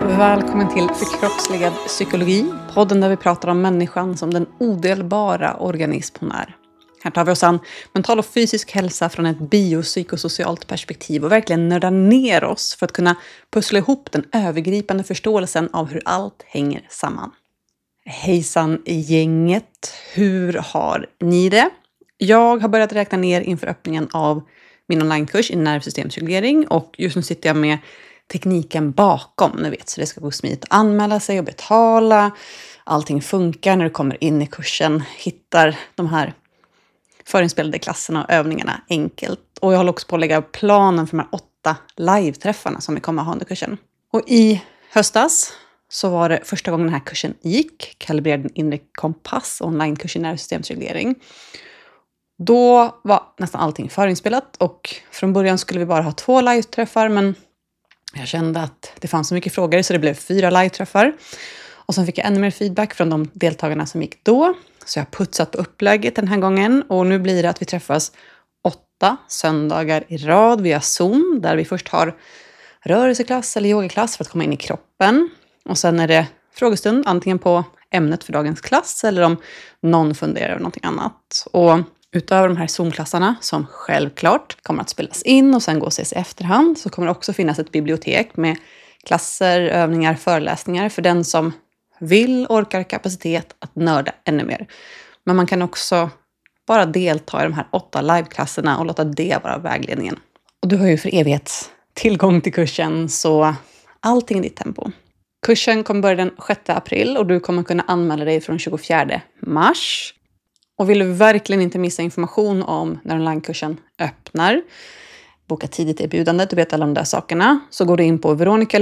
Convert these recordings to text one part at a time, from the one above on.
Välkommen till Förkroppsligad psykologi, podden där vi pratar om människan som den odelbara organism hon är. Här tar vi oss an mental och fysisk hälsa från ett biopsykosocialt perspektiv och verkligen nördar ner oss för att kunna pussla ihop den övergripande förståelsen av hur allt hänger samman. Hejsan gänget, hur har ni det? Jag har börjat räkna ner inför öppningen av min onlinekurs i nervsystemsreglering och just nu sitter jag med tekniken bakom, ni vet, så det ska gå smidigt att anmäla sig och betala. Allting funkar när du kommer in i kursen, hittar de här förinspelade klasserna och övningarna enkelt. Och jag håller också på att lägga planen för de här 8 live-träffarna som vi kommer att ha under kursen. Och i höstas så var det första gången den här kursen gick, kalibrerad din inre kompass, onlinekurs i nervsystemsreglering. Då var nästan allting förinspelat och från början skulle vi bara ha 2 live-träffar, men jag kände att det fanns så mycket frågor så det blev 4 live-träffar. Och sen fick jag ännu mer feedback från de deltagarna som gick då. Så jag har putsat på upplägget den här gången. Och nu blir det att vi träffas 8 söndagar i rad via Zoom. Där vi först har rörelseklass eller yogaklass för att komma in i kroppen. Och sen är det frågestund antingen på ämnet för dagens klass eller om någon funderar över någonting annat. Och utöver de här Zoom-klassarna som självklart kommer att spelas in och sen gå och ses i efterhand så kommer det också finnas ett bibliotek med klasser, övningar, föreläsningar för den som vill, orkar, kapacitet att nörda ännu mer. Men man kan också bara delta i de här 8 live-klasserna och låta det vara vägledningen. Och du har ju för evighet tillgång till kursen så allting i ditt tempo. Kursen kommer börja den 6 april och du kommer kunna anmäla dig från 24 mars. Och vill du verkligen inte missa information om när onlinekursen öppnar, boka tidigt erbjudandet, du vet alla de där sakerna, så går du in på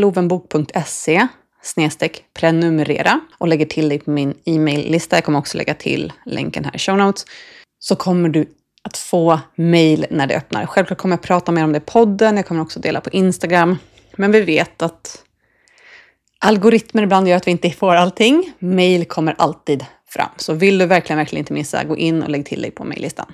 veronicalovenbok.se/prenumerera och lägger till dig på min e-mail-lista. Jag kommer också lägga till länken här i show notes. Så kommer du att få mail när det öppnar. Självklart kommer jag prata mer om det i podden, jag kommer också dela på Instagram. Men vi vet att algoritmer ibland gör att vi inte får allting. Mail kommer alltid fram. Så vill du verkligen inte missa, gå in och lägg till dig på mejllistan.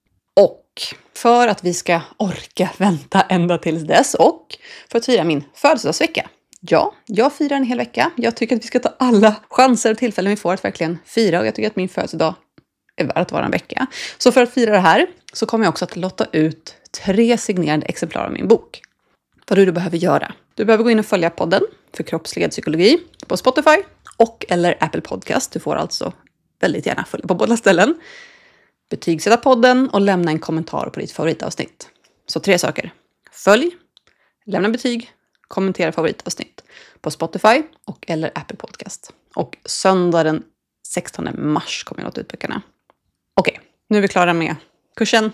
Och för att vi ska orka vänta ända tills dess och för att fira min födelsedagsvecka. Ja, jag firar en hel vecka. Jag tycker att vi ska ta alla chanser och tillfällen vi får att verkligen fira. Och jag tycker att min födelsedag är värd att vara en vecka. Så för att fira det här så kommer jag också att lotta ut 3 signerade exemplar av min bok. Vad du behöver göra. Du behöver gå in och följa podden Förkroppsligad psykologi på Spotify och eller Apple Podcast. Du får alltså väldigt gärna följa på båda ställen. Betygsätta podden och lämna en kommentar på ditt favoritavsnitt. Så 3 saker. Följ, lämna betyg, kommentera favoritavsnitt på Spotify och eller Apple Podcast. Och söndag den 16 mars kommer jag låta ut böckerna. Okej, nu är vi klara med kursen,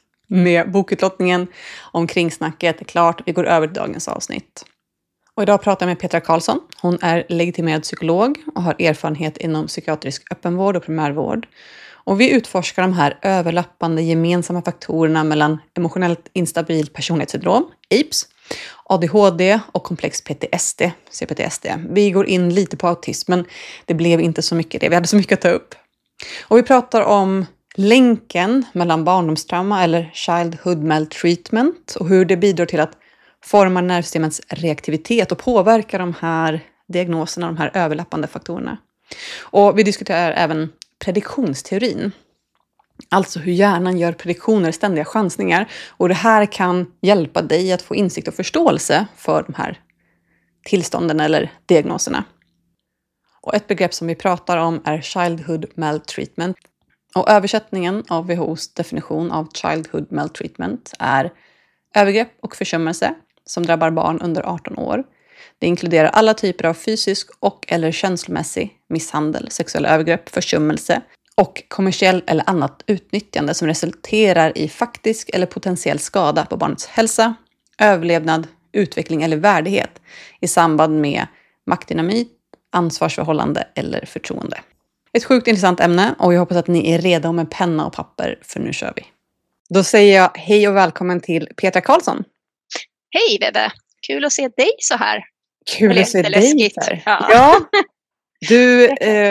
med bokutlottningen. Omkringsnacket är klart. Vi går över till dagens avsnitt. Och idag pratar jag med Petra Karlsson. Hon är legitimerad psykolog och har erfarenhet inom psykiatrisk öppenvård och primärvård. Och vi utforskar de här överlappande gemensamma faktorerna mellan emotionellt instabilt personlighetssyndrom, APS, ADHD och komplex PTSD, CPTSD. Vi går in lite på autismen, det blev inte så mycket det. Vi hade så mycket att ta upp. Och vi pratar om länken mellan barndomstrauma eller childhood maltreatment och hur det bidrar till att forma nervsystemets reaktivitet och påverka de här diagnoserna, de här överlappande faktorerna. Och vi diskuterar även prediktionsteorin. Alltså hur hjärnan gör prediktioner, ständiga chansningar. Och det här kan hjälpa dig att få insikt och förståelse för de här tillstånden eller diagnoserna. Och ett begrepp som vi pratar om är childhood maltreatment. Och översättningen av WHO:s definition av childhood maltreatment är övergrepp och försummelse som drabbar barn under 18 år. Det inkluderar alla typer av fysisk och eller känslomässig misshandel, sexuella övergrepp, försummelse och kommersiell eller annat utnyttjande som resulterar i faktisk eller potentiell skada på barnets hälsa, överlevnad, utveckling eller värdighet i samband med maktdynamit, ansvarsförhållande eller förtroende. Ett sjukt intressant ämne och jag hoppas att ni är redo med penna och papper för nu kör vi. Då säger jag hej och välkommen till Petra Karlsson. Hej Bebe, kul att se dig så här. Kul att se dig här. Ja. Du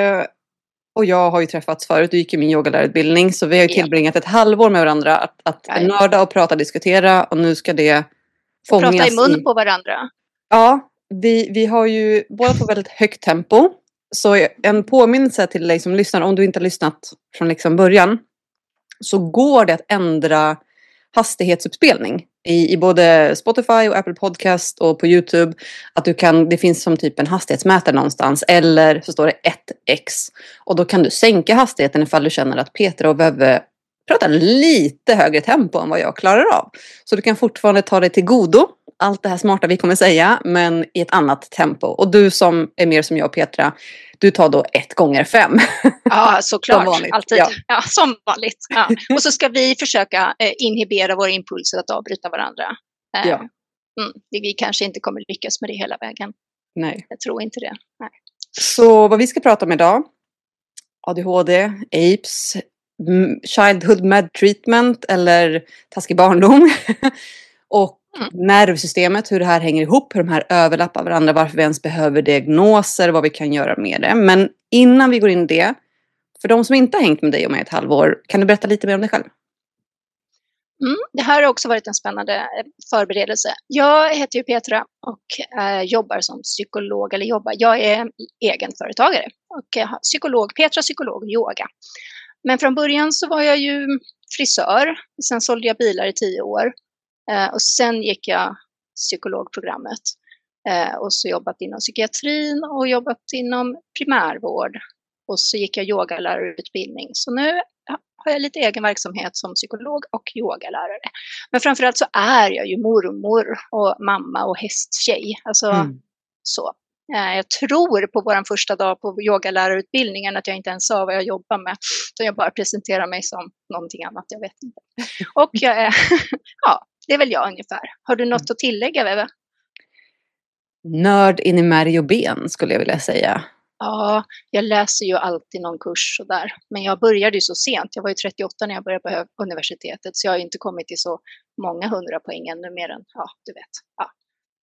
och jag har ju träffats förut, du gick i min yogalärarutbildning så vi har ju tillbringat ett halvår med varandra att nörda och prata och diskutera och nu ska det fångas prata i mun på varandra. Ja, vi har ju båda på väldigt högt tempo. Så en påminnelse till dig som lyssnar, om du inte har lyssnat från liksom början, så går det att ändra hastighetsuppspelning i både Spotify och Apple Podcast och på YouTube. Att det finns som typ en hastighetsmätare någonstans, eller så står det 1x. Och då kan du sänka hastigheten ifall du känner att Petra och Veve pratar lite högre tempo än vad jag klarar av. Så du kan fortfarande ta dig till godo allt det här smarta vi kommer säga, men i ett annat tempo. Och du som är mer som jag och Petra, du tar då 1x5. Ja, såklart. Som vanligt. Alltid. Ja, som vanligt. Ja. Och så ska vi försöka inhibera våra impulser att avbryta varandra. Ja. Vi kanske inte kommer lyckas med det hela vägen. Nej. Jag tror inte det. Nej. Så vad vi ska prata om idag: ADHD, APES, Childhood Med Treatment eller taskig barndom. Och nervsystemet, hur det här hänger ihop, hur de här överlappar varandra, varför vi ens behöver diagnoser, vad vi kan göra med det. Men innan vi går in i det, för de som inte har hängt med dig och mig ett halvår, kan du berätta lite mer om dig själv? Det här har också varit en spännande förberedelse. Jag heter ju Petra och jobbar som psykolog, jag är egenföretagare och psykolog, Petra psykolog yoga. Men från början så var jag ju frisör, sen sålde jag bilar i 10 år. Och sen gick jag psykologprogrammet och så jobbat inom psykiatrin och jobbat inom primärvård. Och så gick jag yogalärarutbildning. Så nu har jag lite egen verksamhet som psykolog och yogalärare. Men framförallt så är jag ju mormor och mamma och hästtjej. Alltså så. Jag tror på vår första dag på yogalärarutbildningen att jag inte ens sa vad jag jobbar med. Så jag bara presenterar mig som någonting annat, jag vet inte. Och jag är, ja, det är väl jag ungefär. Har du något att tillägga, Veve? Nörd in i märg och ben skulle jag vilja säga. Ja, jag läser ju alltid någon kurs och där. Men jag började ju så sent. Jag var ju 38 när jag började på universitetet. Så jag har inte kommit till så många 100 poäng ännu mer än, ja, du vet. Ja.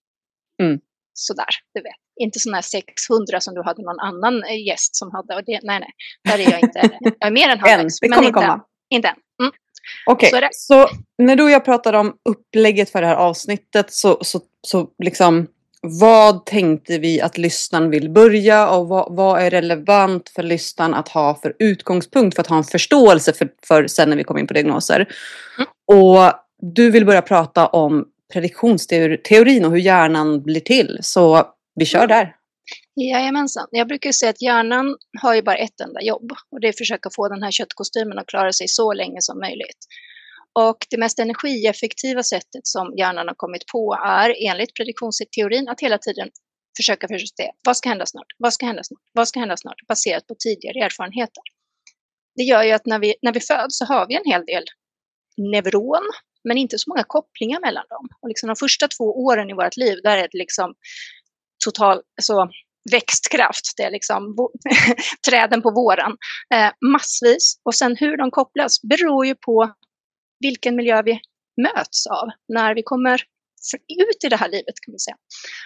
Sådär, du vet. Inte sådana här 600 som du hade någon annan gäst som hade. Och det, nej, där är jag inte. Jag är mer än halvvägs. Det kommer komma. Inte än. Okej, så när du och jag pratade om upplägget för det här avsnittet så liksom, vad tänkte vi att lyssnaren vill börja och vad är relevant för lyssnaren att ha för utgångspunkt för att ha en förståelse för sen när vi kommer in på diagnoser. Och du vill börja prata om prediktionsteorin och hur hjärnan blir till, så vi kör där. Jajamensan. Jag brukar säga att hjärnan har ju bara ett enda jobb och det är att försöka få den här köttkostymen att klara sig så länge som möjligt. Och det mest energieffektiva sättet som hjärnan har kommit på är enligt prediktionsteorin att hela tiden försöka förstå vad ska hända snart, vad ska hända snart, vad ska hända snart, baserat på tidigare erfarenheter. Det gör ju att när vi föds så har vi en hel del neuron, men inte så många kopplingar mellan dem. Och liksom de första 2 åren i vårt liv, där är det liksom total växtkraft. Det är liksom träden på våren. Massvis. Och sen hur de kopplas beror ju på vilken miljö vi möts av när vi kommer ut i det här livet, kan man säga.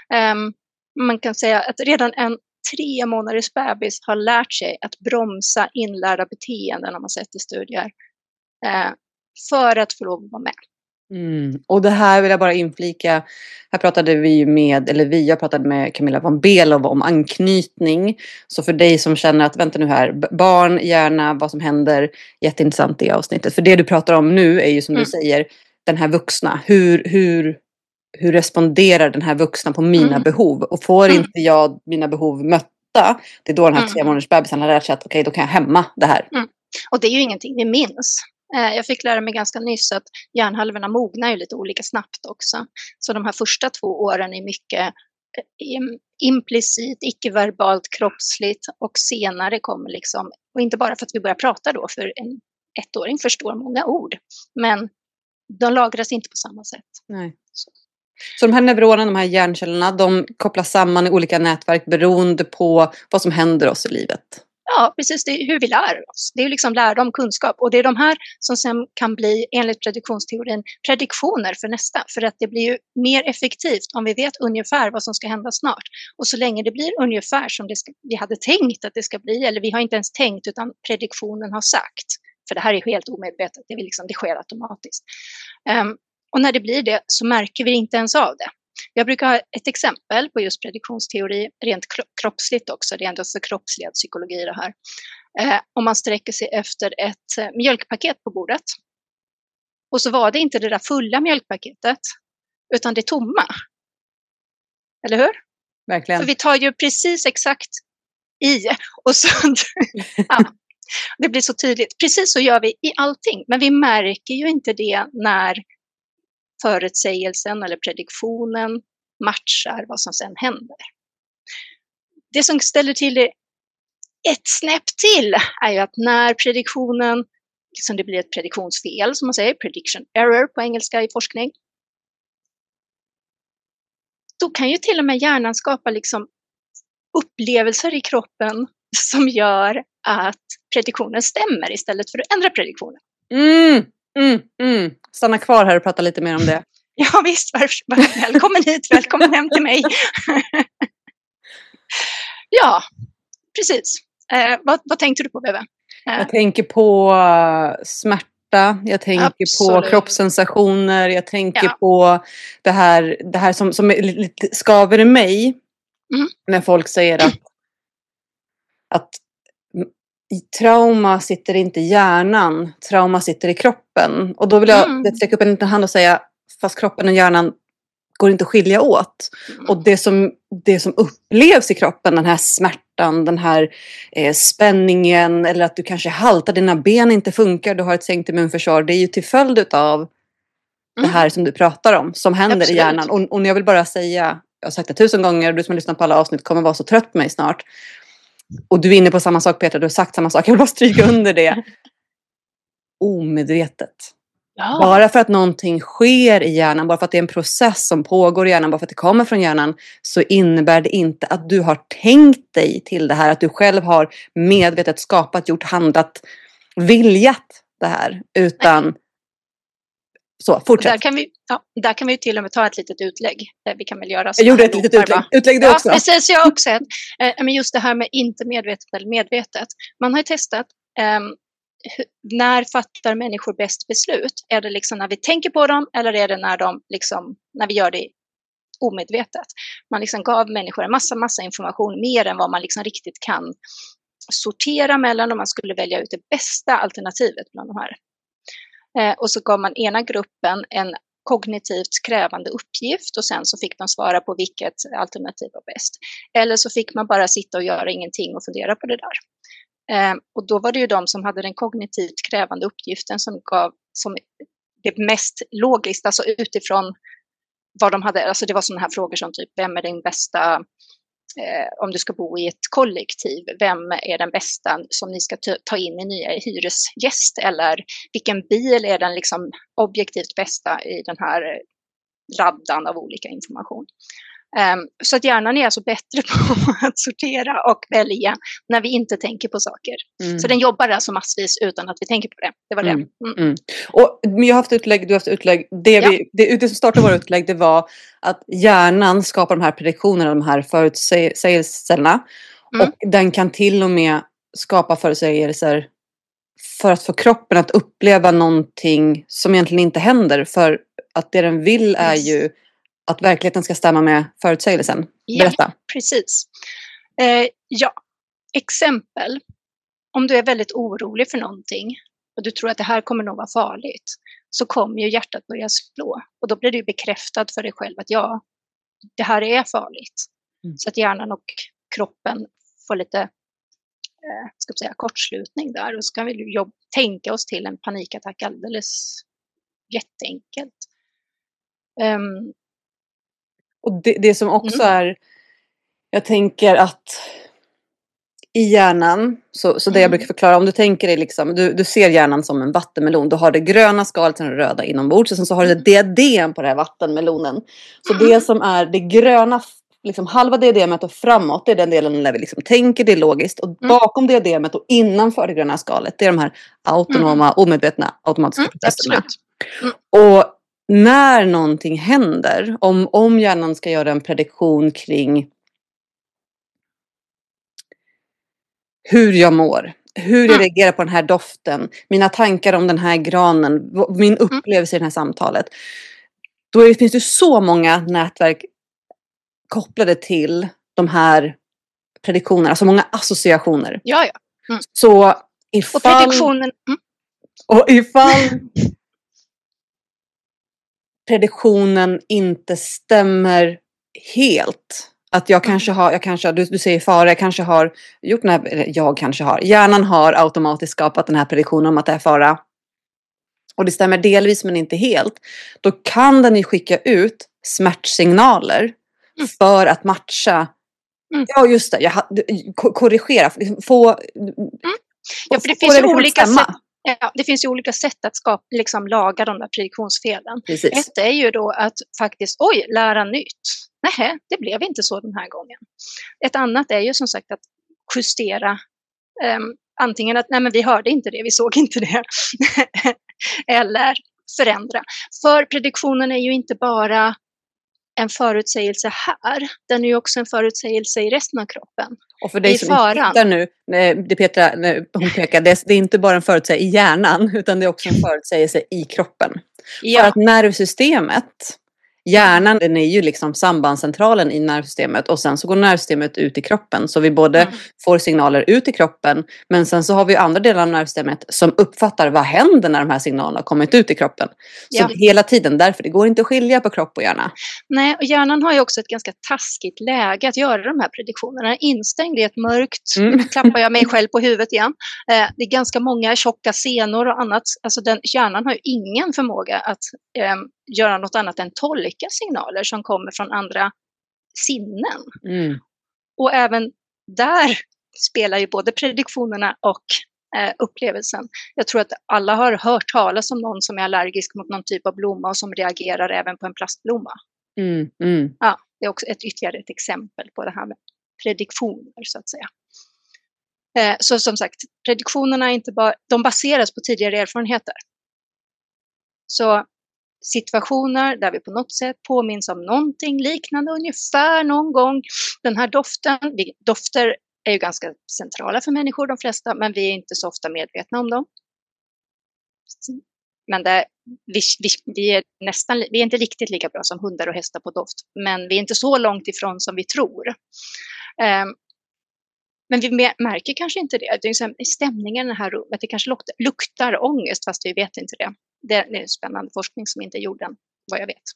Man kan säga att redan en 3 månaders bebis har lärt sig att bromsa inlärda beteenden, om man sett i studier, för att få lov att vara med. Och det här vill jag bara inflika. Här pratade jag pratade med Camilla von Belov om anknytning. Så för dig som känner att vänta nu här, barn, hjärna, vad som händer, jätteintressant i avsnittet. För det du pratar om nu är ju som du säger, den här vuxna. Hur responderar den här vuxna på mina behov? Och får inte jag mina behov mötta, det är då den här 3 månaders bebisen har lärt sig att okej, då kan jag hämma det här. Och det är ju ingenting vi minns. Jag fick lära mig ganska nyss att hjärnhalvorna mognar ju lite olika snabbt också. Så de här första 2 åren är mycket implicit, icke-verbalt, kroppsligt, och senare kommer liksom, och inte bara för att vi börjar prata då, för en 1-åring förstår många ord, men de lagras inte på samma sätt. Nej. Så de här neuronerna, de här hjärncellerna, de kopplas samman i olika nätverk beroende på vad som händer oss i livet. Ja, precis. Det är hur vi lär oss. Det är liksom lärdom, kunskap. Och det är de här som sen kan bli, enligt prediktionsteorin, prediktioner för nästa. För att det blir ju mer effektivt om vi vet ungefär vad som ska hända snart. Och så länge det blir ungefär som vi hade tänkt att det ska bli, eller vi har inte ens tänkt utan prediktionen har sagt. För det här är helt omedvetet, det sker automatiskt. Och när det blir det så märker vi inte ens av det. Jag brukar ha ett exempel på just prediktionsteori, rent kroppsligt också. Det är ändå förkroppsligad psykologi det här. Om man sträcker sig efter ett mjölkpaket på bordet. Och så var det inte det där fulla mjölkpaketet, utan det tomma. Eller hur? Verkligen. För vi tar ju precis exakt i. Och så, ja, det blir så tydligt. Precis så gör vi i allting. Men vi märker ju inte det när förutsägelsen eller prediktionen matchar vad som sen händer. Det som ställer till det ett snäpp till är ju att när prediktionen, liksom det blir ett prediktionsfel som man säger, prediction error på engelska i forskning, då kan ju till och med hjärnan skapa liksom upplevelser i kroppen som gör att prediktionen stämmer istället för att ändra prediktionen. Stanna kvar här och prata lite mer om det. Ja visst, välkommen hit, välkommen hem till mig. Ja, precis. Vad tänkte du på, Bebe? Jag tänker på smärta, jag tänker på kroppssensationer, jag tänker på det här som är lite skaver i mig. När folk säger att trauma sitter inte i hjärnan, trauma sitter i kroppen. Och då vill jag sträcka upp en liten hand och säga, fast kroppen och hjärnan går inte att skilja åt. Och det som upplevs i kroppen, den här smärtan, den här spänningen, eller att du kanske haltar, dina ben inte funkar, du har ett sänkt immunförsvar, det är ju till följd av det här som du pratar om, som händer i hjärnan. Och jag vill bara säga, jag har sagt det 1000 gånger, du som har lyssnat på alla avsnitt kommer vara så trött på mig snart. Och du är inne på samma sak, Petra, du har sagt samma sak, jag vill bara stryka under det. Omedvetet. Ja. Bara för att någonting sker i hjärnan, bara för att det är en process som pågår i hjärnan, bara för att det kommer från hjärnan, så innebär det inte att du har tänkt dig till det här, att du själv har medvetet skapat, gjort, handlat, viljat det här, utan så, fortsätt. Där kan vi till och med ta ett litet utlägg. Vi kan väl göra jag gjorde ett litet utlägg också. Ja, precis, jag också. Men just det här med inte medvetet eller medvetet. Man har ju testat, när fattar människor bäst beslut? Är det liksom när vi tänker på dem, eller är det när vi gör det omedvetet? Man liksom gav människor en massa information, mer än vad man liksom riktigt kan sortera mellan, om man skulle välja ut det bästa alternativet bland de här. Och så gav man ena gruppen en kognitivt krävande uppgift, och sen så fick de svara på vilket alternativ var bäst. Eller så fick man bara sitta och göra ingenting och fundera på det där. Och då var det ju de som hade den kognitivt krävande uppgiften som gav som det mest logiskt, alltså utifrån vad de hade, alltså det var sådana här frågor som typ, vem är den bästa, om du ska bo i ett kollektiv, vem är den bästa som ni ska ta in i nya hyresgäst, eller vilken bil är den liksom objektivt bästa i den här raddan av olika information. Så att hjärnan är alltså bättre på att sortera och välja när vi inte tänker på saker. Så den jobbar alltså massvis utan att vi tänker på det. Det var det. Och jag har haft utlägg, du har haft utlägg. Det som startade våra utlägg, det var att hjärnan skapar de här prediktionerna, de här förutsägelserna. Och den kan till och med skapa förutsägelser för att få kroppen att uppleva någonting som egentligen inte händer. För att det den vill är ju att verkligheten ska stämma med förutsägelsen. Berätta. Ja, precis. Exempel. Om du är väldigt orolig för någonting och du tror att det här kommer nog vara farligt, så kommer ju hjärtat börja slå. Och då blir du bekräftad för dig själv att ja, det här är farligt. Så att hjärnan och kroppen får lite kortslutning där. Och så kan vi tänka oss till en panikattack alldeles jätteenkelt. Och det som också är, jag tänker att i hjärnan, så det jag brukar förklara, om du tänker dig liksom, du ser hjärnan som en vattenmelon, du har det gröna skalet och det röda inombords, och sen så har du ett diadem på den här vattenmelonen. Så det som är det gröna, liksom halva diademet och framåt, det är den delen där vi liksom tänker, det är logiskt, och bakom diademet och innanför det gröna skalet, det är de här autonoma, omedvetna, automatiska processerna. Och när någonting händer, om hjärnan ska göra en prediktion kring hur jag mår, hur jag reagerar på den här doften, mina tankar om den här granen, min upplevelse i det här samtalet, då finns det så många nätverk kopplade till de här prediktionerna, så många associationer. Ja. Så Och prediktionen... ifall prediktionen inte stämmer helt. Att jag kanske har, du säger fara, jag kanske har gjort den här, eller jag kanske har, hjärnan har automatiskt skapat den här prediktionen om att det är fara. Och det stämmer delvis men inte helt. Då kan den ju skicka ut smärtsignaler för att matcha. Ja, just det. Korrigera. Ja, för det finns ju olika sätt. Ja, det finns ju olika sätt att laga de där prediktionsfelen. Precis. Ett är ju då att faktiskt, lära nytt. Nej, det blev inte så den här gången. Ett annat är ju som sagt att justera. Antingen att, nej men vi hörde inte det, vi såg inte det. Eller förändra. För prediktionen är ju inte bara en förutsägelse här. Den är ju också en förutsägelse i resten av kroppen. Och för dig som tittar nu, det Petra, hon pekar, det är inte bara en förutsägelse i hjärnan, utan det är också en förutsägelse i kroppen. Ja. För att nervsystemet, hjärnan, den är ju liksom sambandscentralen i nervsystemet, och sen så går nervsystemet ut i kroppen, så vi både får signaler ut i kroppen, men sen så har vi andra delar av nervsystemet som uppfattar vad händer när de här signalerna har kommit ut i kroppen. Så hela tiden, därför det går inte att skilja på kropp och hjärna. Nej, och hjärnan har ju också ett ganska taskigt läge att göra de här prediktionerna. Instängd i ett mörkt, klappar jag mig själv på huvudet igen. Det är ganska många tjocka senor och annat. Alltså hjärnan har ju ingen förmåga att göra något annat än tolka signaler som kommer från andra sinnen. Och även där spelar ju både prediktionerna och upplevelsen. Jag tror att alla har hört talas om någon som är allergisk mot någon typ av blomma och som reagerar även på en plastblomma. Ja, det är också ytterligare ett exempel på det här med prediktioner så att säga. Så som sagt, prediktionerna är inte bara, de baseras på tidigare erfarenheter. Så situationer där vi på något sätt påminns om någonting liknande ungefär någon gång. Den här dofter är ju ganska centrala för människor, de flesta, men vi är inte så ofta medvetna om dem. Men vi är inte riktigt lika bra som hundar och hästar på doft, men vi är inte så långt ifrån som vi tror. Men vi märker kanske inte det. Det är stämningen i det här rummet, det kanske luktar ångest fast vi vet inte det. Det är en spännande forskning som inte är gjord än, vad jag vet.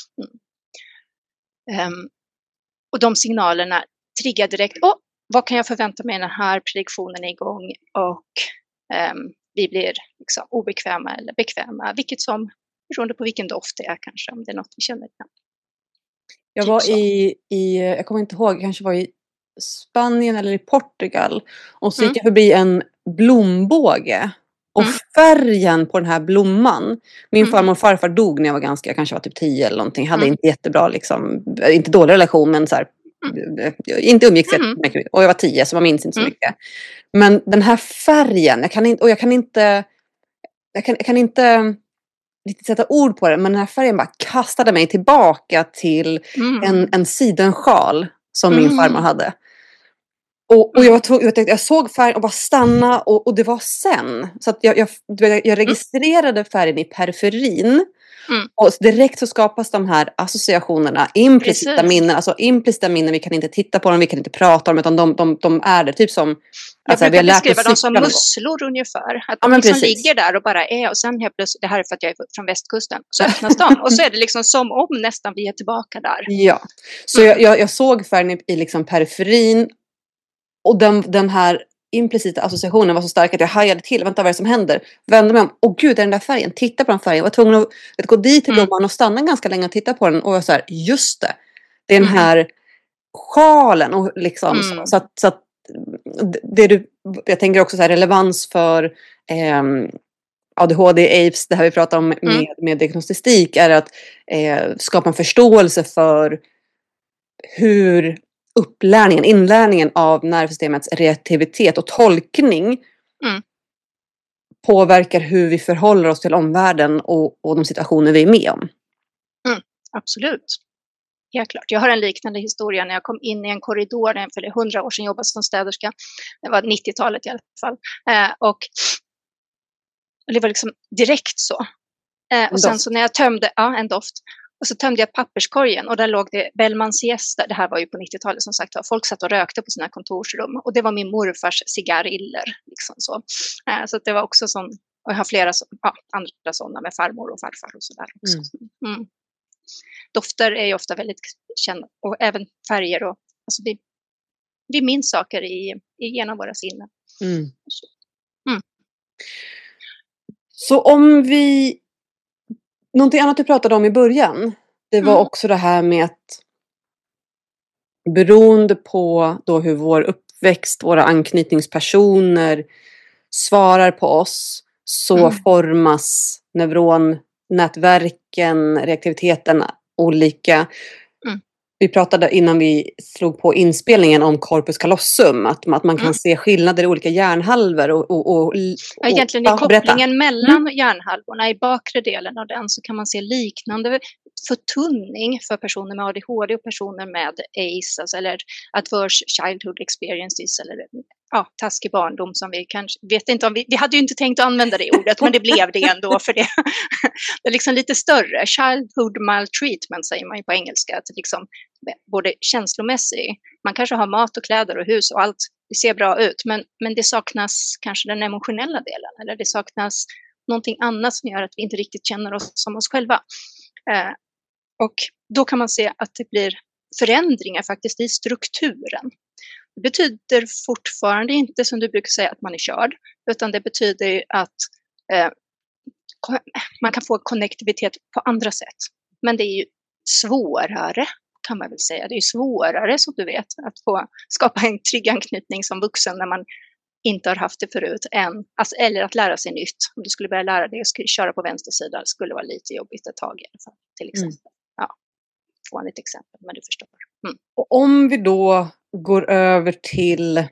Och de signalerna triggar direkt. Vad kan jag förvänta mig när den här prediktionen är igång? Och vi blir liksom obekväma eller bekväma. Vilket som, beroende på vilken doft det är kanske. Om det är något vi känner igen. Jag var jag kommer inte ihåg, kanske var i Spanien eller i Portugal. Och så gick jag förbi en blombåge. Och färgen på den här blomman. Min farmor och farfar dog när jag kanske var typ 10 eller någonting. Hade inte jättebra liksom, inte dålig relation, men så här, inte umgicks jättemycket. Och jag var 10 så man minns inte så mycket. Men den här färgen, jag kan inte riktigt sätta ord på det, men den här färgen bara kastade mig tillbaka till en sidensjal som min farmor hade. Och jag såg färgen och bara stanna och det var sen. Så att jag registrerade färgen i periferin. Och direkt så skapas de här associationerna, implicita minnen. Alltså implicita minnen, vi kan inte titta på dem, vi kan inte prata om dem, utan de är det. Typ som... Jag brukar beskriva dem som musslor ungefär. Att de liksom ligger där och bara är. Och sen helt plötsligt, det här är för att jag är från västkusten, så öppnas de. Och så är det liksom som om nästan vi är tillbaka där. Ja, så jag såg färgen i liksom periferin. Och den här implicita associationen var så stark att jag hajade till. Vänta, vad är det som händer? Vände mig om. Gud, är den där färgen? Titta på den färgen. Jag var tvungen att gå dit till blomman och stanna ganska länge och titta på den. Och jag var så här, just det. Det är den här sjalen. Och liksom, så att jag tänker också så här, relevans för ADHD, AIDS, det här vi pratar om med diagnostik, är att skapa en förståelse för hur inlärningen av nervsystemets reaktivitet och tolkning påverkar hur vi förhåller oss till omvärlden och de situationer vi är med om. Absolut. Helt klart. Jag har en liknande historia när jag kom in i en korridor för 100 år sedan, jobbade som städerska. Det var 90-talet i alla fall. Och det var liksom direkt så. Och sen så när jag tömde, en doft. Och så tömde jag papperskorgen och där låg det Bellman siesta. Det här var ju på 90-talet som sagt. Folk satt och rökte på sina kontorsrum. Och det var min morfars cigarriller. Liksom så. Så att det var också sån. Och jag har flera andra sådana med farmor och farfar och sådär också. Dofter är ju ofta väldigt kända. Och även färger. Och, alltså vi minns saker genom våra sinnen. Så om vi... Någonting annat du pratade om i början. Det var också det här med att beroende på då hur vår uppväxt, våra anknytningspersoner svarar på oss, så formas neuronnätverken, reaktiviteten olika. Vi pratade innan vi slog på inspelningen om corpus callosum, att man kan se skillnader i olika hjärnhalvor. Egentligen i kopplingen mellan hjärnhalvorna, i bakre delen av den, så kan man se liknande förtunning för personer med ADHD och personer med ACE, alltså, eller Adverse Childhood Experiences, eller taskig barndom, som vi kanske vet inte om vi hade ju inte tänkt att använda det ordet, men det blev det ändå, för det är liksom lite större. Childhood maltreatment säger man ju på engelska, att liksom både känslomässigt, man kanske har mat och kläder och hus och allt, det ser bra ut, men det saknas kanske den emotionella delen, eller det saknas någonting annat som gör att vi inte riktigt känner oss som oss själva. Och då kan man se att det blir förändringar faktiskt i strukturen. Det betyder fortfarande inte, som du brukar säga, att man är körd, utan det betyder att man kan få konnektivitet på andra sätt. Men det är ju svårare, kan man väl säga. Det är svårare, som du vet, att få skapa en trygg anknytning som vuxen när man inte har haft det förut, eller att lära sig nytt. Om du skulle börja lära dig att köra på vänster sida, det skulle vara lite jobbigt ett tag i alla fall, till exempel. Få ett exempel, men du förstår. Och om vi då går över till...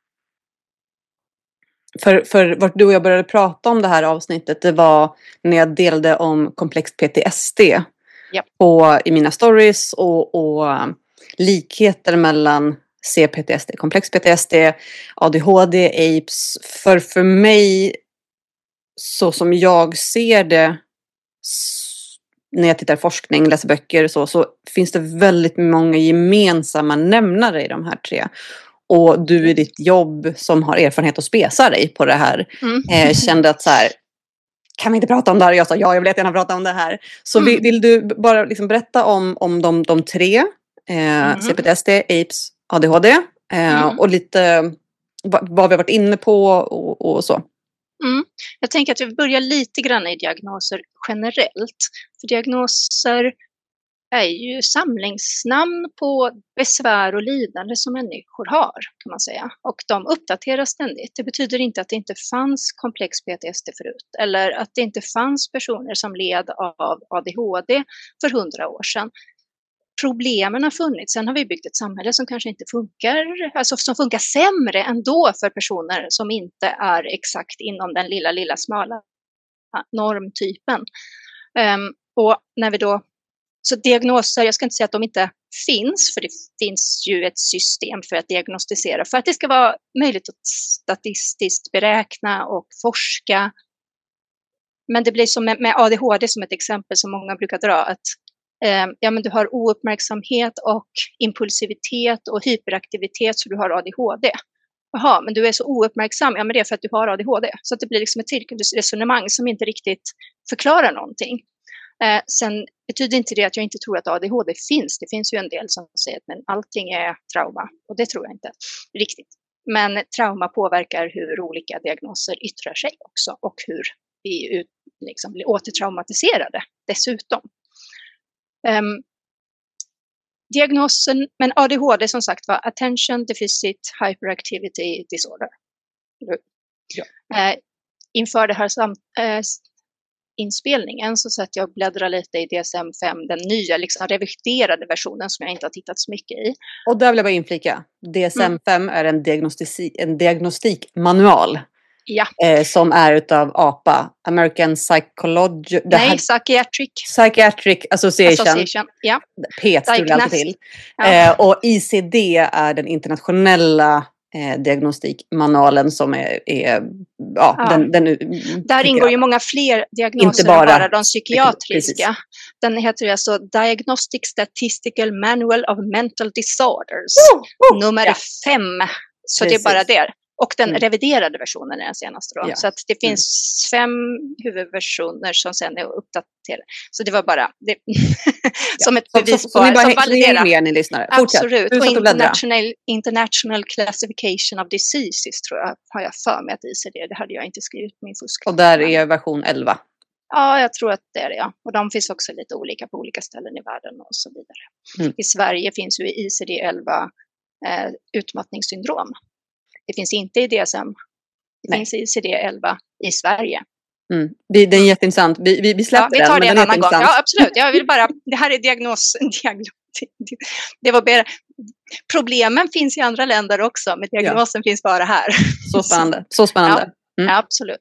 För vart du och jag började prata om det här avsnittet, det var när jag delade om komplext PTSD i mina stories och likheter mellan CPTSD, komplex PTSD, ADHD, APES. För mig, så som jag ser det, när jag tittar forskning, läser böcker så finns det väldigt många gemensamma nämnare i de här tre. Och du i ditt jobb som har erfarenhet och spesar dig på det här kände att så här, kan vi inte prata om det här? Och jag sa jag vill jättegärna prata om det här. Så vill du bara liksom berätta om de tre, CPTSD, APES, ADHD och lite vad vi har varit inne på och så. Jag tänker att vi börjar lite grann i diagnoser generellt. För diagnoser är ju samlingsnamn på besvär och lidande som människor har, kan man säga. Och de uppdateras ständigt. Det betyder inte att det inte fanns komplex PTSD förut, eller att det inte fanns personer som led av ADHD för 100 år sedan. Problemen har funnits. Sen har vi byggt ett samhälle som kanske inte funkar, alltså som funkar sämre ändå för personer som inte är exakt inom den lilla smala normtypen. Och när vi då, så diagnoser, jag ska inte säga att de inte finns, för det finns ju ett system för att diagnostisera, för att det ska vara möjligt att statistiskt beräkna och forska. Men det blir som med ADHD som ett exempel som många brukar dra, att men du har ouppmärksamhet och impulsivitet och hyperaktivitet, så du har ADHD. Jaha, men du är så ouppmärksam. Ja, men det är för att du har ADHD. Så att det blir liksom ett cirkelresonemang som inte riktigt förklarar någonting. Sen betyder inte det att jag inte tror att ADHD finns. Det finns ju en del som säger att men allting är trauma. Och det tror jag inte riktigt. Men trauma påverkar hur olika diagnoser yttrar sig också. Och hur vi liksom blir återtraumatiserade dessutom. Diagnosen, men ADHD som sagt var Attention Deficit Hyperactivity Disorder. Inför det här inspelningen så satt jag och bläddrade lite i DSM-5, den nya liksom reviderade versionen som jag inte har tittat så mycket i. Och där vill jag bara inflika, DSM-5 är en diagnostikmanual. Ja. Som är utav APA, American Psychiatric Association. Ja. PET skulle alltid till. Ja. Och ICD är den internationella diagnostikmanualen som är där ingår ju många fler diagnoser inte än bara de psykiatriska. Precis. Den heter alltså Diagnostic Statistical Manual of Mental Disorders, nummer 5. Så precis. Det är bara det. Och den reviderade versionen är den senaste då. Ja. Så att det finns 5 huvudversioner som sen är uppdaterade. Så det var bara som ett bevis på som validerar. Med, ni lyssnare. Absolut. Och international Classification of Diseases tror jag har jag för mig att ICD. Det hade jag inte skrivit på min fusk. Och där är version 11. Ja, jag tror att det är det, ja. Och de finns också lite olika på olika ställen i världen och så vidare. I Sverige finns ju i ICD-11 utmattningssyndrom. Det finns inte i DSM. Det finns i ICD-11 i Sverige. Det är jätteintressant. Vi släpper vi tar den, det en annan gång. Ja, absolut. Jag vill bara, det här är diagnos. Det var bara, problemen finns i andra länder också, men diagnosen finns bara här. Så spännande. Ja, absolut.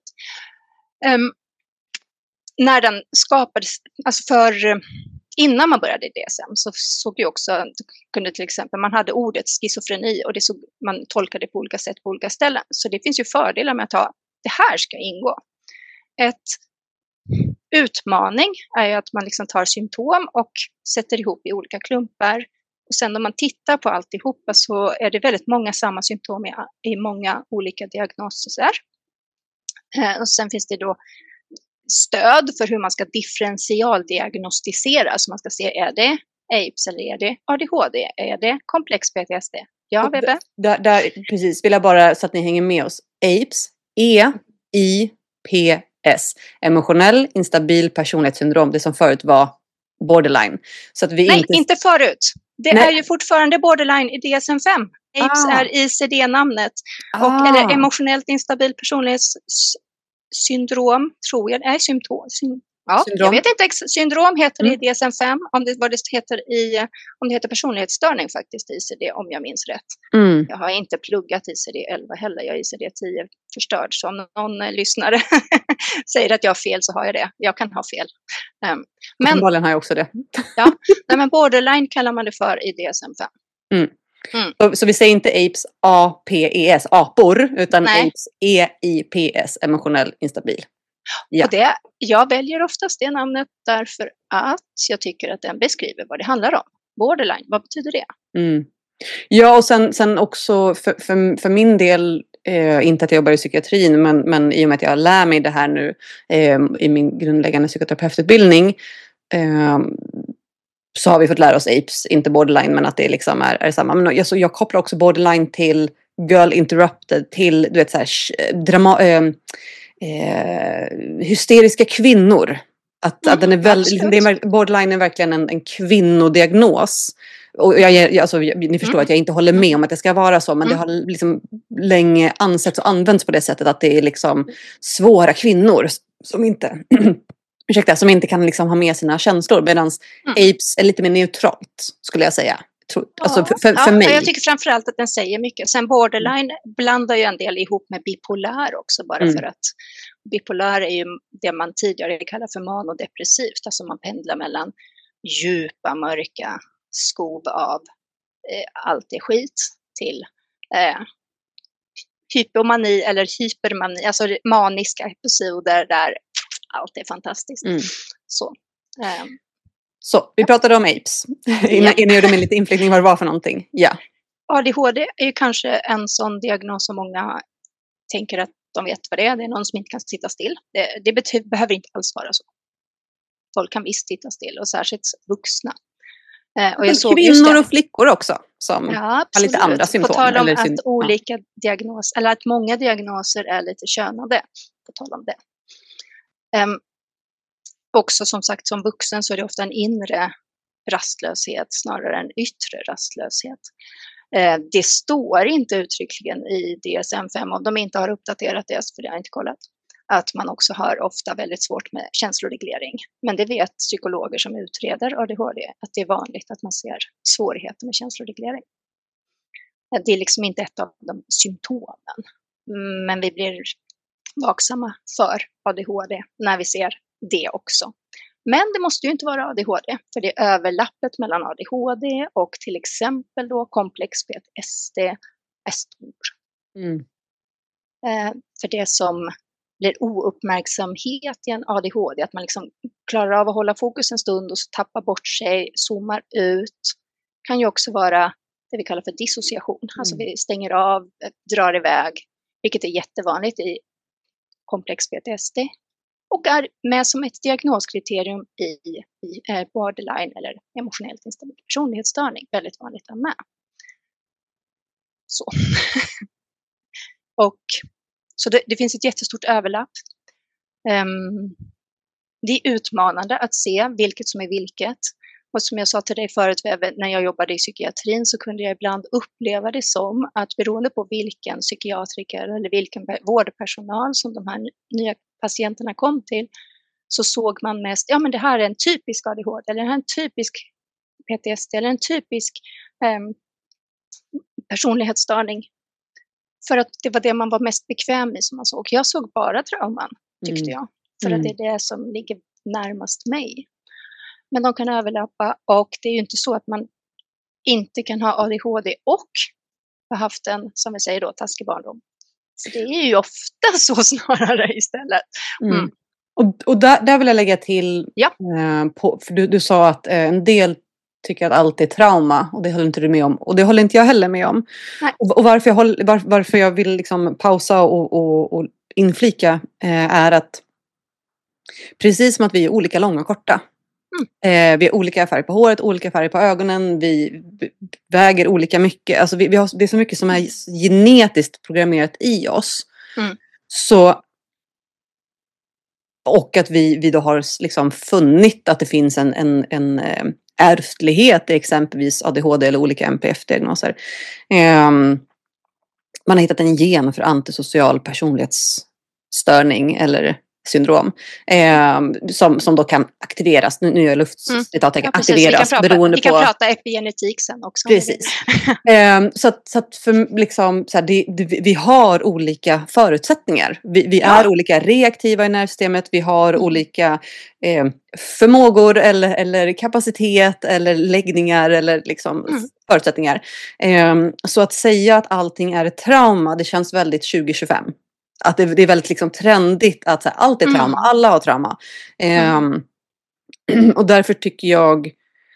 När den skapades, alltså innan man började i DSM så såg ju också, kunde till exempel, man hade ordet schizofreni och man tolkade det på olika sätt på olika ställen. Så det finns ju fördelar med att det här ska ingå. Utmaning är ju att man liksom tar symptom och sätter ihop i olika klumpar. Och sen om man tittar på alltihopa så är det väldigt många samma symptom i många olika diagnoser. Och sen finns det då stöd för hur man ska differentialdiagnostisera. Så man ska se, är det AIDS eller är det ADHD? Är det komplex PTSD? Ja, Webbe? Där precis, vill jag bara så att ni hänger med oss. AIDS, EIPS, emotionell instabil personlighetssyndrom, det som förut var borderline. Så att vi inte förut. Det är ju fortfarande borderline i DSM-5. AIDS är ICD-namnet. Och är det emotionellt instabil personlighetssyndrom, tror jag, är symptom. Jag vet inte, syndrom heter det i DSM-5, om det heter personlighetsstörning faktiskt i ICD, om jag minns rätt. Jag har inte pluggat ICD-11 heller, jag är ICD-10 förstörd, så om någon lyssnare säger att jag har fel så har jag det. Jag kan ha fel. Men bollen har jag också det. Men borderline kallar man det för i DSM-5. Så vi säger inte APES, APES, apor, utan APES, EIPS, emotionell instabil. Ja. Och jag väljer oftast det namnet därför att jag tycker att den beskriver vad det handlar om. Borderline, vad betyder det? Ja, och sen också för min del, inte att jag jobbar i psykiatrin, men i och med att jag lär mig det här nu i min grundläggande psykoterapeututbildning, så har vi fått lära oss APES, inte borderline, men att det liksom är samma. Men jag kopplar också borderline till Girl Interrupted, till du vet så här hysteriska kvinnor. Att den är väldigt, borderline är verkligen en kvinnodiagnos. Och ni förstår att jag inte håller med om att det ska vara så, men det har liksom länge ansetts och använts på det sättet att det är liksom svåra kvinnor som inte som inte kan liksom ha med sina känslor, medan APES är lite mer neutralt, skulle jag säga. Alltså för mig. Jag tycker framförallt att den säger mycket. Sen borderline blandar ju en del ihop med bipolär också, bara för att bipolär är ju det man tidigare kallade för manodepressivt. Alltså man pendlar mellan djupa, mörka skov av allt är skit till hypomani eller hypermani, alltså maniska episoder där allt är fantastiskt. Så, vi pratade om APES. Innan jag gjorde mig lite inflikning vad det var för någonting. Ja. ADHD är ju kanske en sån diagnos som många tänker att de vet vad det är. Det är någon som inte kan sitta still. Det behöver inte alls vara så. Folk kan visst sitta still, och särskilt vuxna. Och jag såg kvinnor och flickor också som har lite andra symptom. På tal om att olika diagnoser, eller att många diagnoser är lite könade. På tal om det. Också som sagt, som vuxen så är det ofta en inre rastlöshet snarare än yttre rastlöshet. Det står inte uttryckligen i DSM-5, om de inte har uppdaterat det, för det har jag inte kollat, att man också har ofta väldigt svårt med känsloreglering. Men det vet psykologer som utreder ADHD, att det är vanligt att man ser svårigheter med känsloreglering. Det är liksom inte ett av de symptomen, men vi blir vaksamma för ADHD när vi ser det också. Men det måste ju inte vara ADHD, för det är överlappet mellan ADHD och till exempel då komplex PTSD är stor. För det som blir ouppmärksamhet i en ADHD, att man liksom klarar av att hålla fokus en stund och så tappar bort sig, zoomar ut, kan ju också vara det vi kallar för dissociation. Alltså vi stänger av, drar iväg, vilket är jättevanligt i komplex PTSD och är med som ett diagnoskriterium i borderline eller emotionellt instabil personlighetsstörning. Väldigt vanligt att med. Så. Och så det finns ett jättestort överlapp. Det är utmanande att se vilket som är vilket. Och som jag sa till dig förut, när jag jobbade i psykiatrin så kunde jag ibland uppleva det som att beroende på vilken psykiatriker eller vilken vårdpersonal som de här nya patienterna kom till, så såg man mest, ja men det här är en typisk ADHD, eller det här är en typisk PTSD, eller en typisk personlighetsstörning. För att det var det man var mest bekväm i som man såg. Jag såg bara trauman, tyckte jag. För att det är det som ligger närmast mig. Men de kan överlappa och det är ju inte så att man inte kan ha ADHD och ha haft en, som vi säger då, taskig barndom. Så det är ju ofta så snarare istället. Och där vill jag lägga till, för du sa att en del tycker att allt är trauma och det håller inte du med om. Och det håller inte jag heller med om. Och varför jag vill liksom pausa och inflika är att precis som att vi är olika långa och korta. Vi har olika färg på håret, olika färg på ögonen, vi väger olika mycket. Alltså det är så mycket som är genetiskt programmerat i oss. Så, och att vi då har liksom funnit att det finns en ärftlighet i exempelvis ADHD eller olika NPF-diagnoser. Man har hittat en gen för antisocial personlighetsstörning eller syndrom som då kan aktiveras. Nu är luftcitattecken aktiveras beroende på... Vi kan prata epigenetik sen också. Precis. Så att för liksom, så här, vi har olika förutsättningar. Vi är olika reaktiva i nervsystemet. Vi har olika förmågor eller kapacitet eller läggningar eller liksom förutsättningar. Så att säga att allting är ett trauma, det känns väldigt 2025. Att det är väldigt liksom trendigt att så här, allt är trauma, alla har trauma. Och därför tycker jag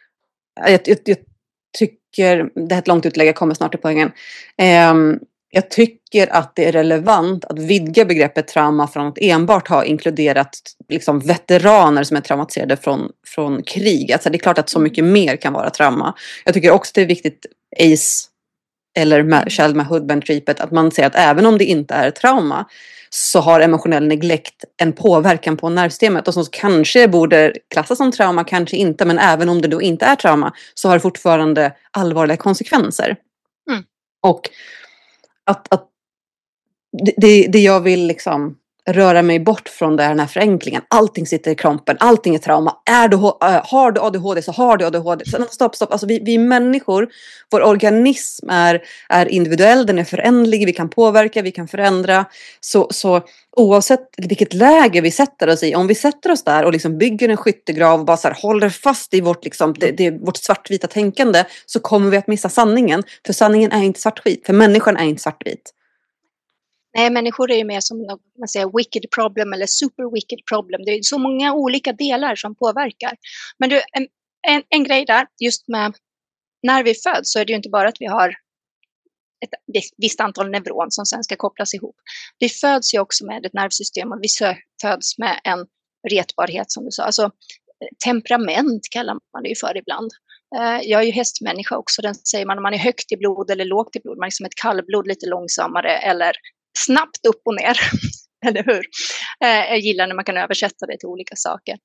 tycker, det här är ett långt utlägg, jag kommer snart till poängen. Jag tycker att det är relevant att vidga begreppet trauma från att enbart ha inkluderat liksom veteraner som är traumatiserade från krig. Alltså det är klart att så mycket mer kan vara trauma. Jag tycker också det är viktigt, ACE eller Child Manhood Treatment, att man säger att även om det inte är trauma så har emotionell neglekt en påverkan på nervsystemet och som kanske borde klassas som trauma, kanske inte, men även om det då inte är trauma så har det fortfarande allvarliga konsekvenser. Och att det jag vill liksom röra mig bort från den här förenklingen. Allting sitter i kroppen, allting är trauma. Har du ADHD så har du ADHD. Stopp. Alltså vi människor, vår organism är individuell, den är föränderlig, vi kan påverka, vi kan förändra. Så oavsett vilket läge vi sätter oss i, om vi sätter oss där och liksom bygger en skyttegrav och bara så här, håller fast i vårt, liksom, vårt svartvita tänkande, så kommer vi att missa sanningen. För sanningen är inte svartvit, för människan är inte svartvit. Nej, människor är ju mer som man säger wicked problem eller super wicked problem. Det är så många olika delar som påverkar. Men du, en grej där, just med när vi föds så är det ju inte bara att vi har ett visst antal neuron som sen ska kopplas ihop. Vi föds ju också med ett nervsystem och vi föds med en retbarhet som du sa. Alltså temperament kallar man det ju för ibland. Jag är ju hästmänniska också, den säger man om man är högt i blod eller lågt i blod. Man är som ett kallblod, lite långsammare eller snabbt upp och ner, eller hur? Jag gillar när man kan översätta det till olika saker.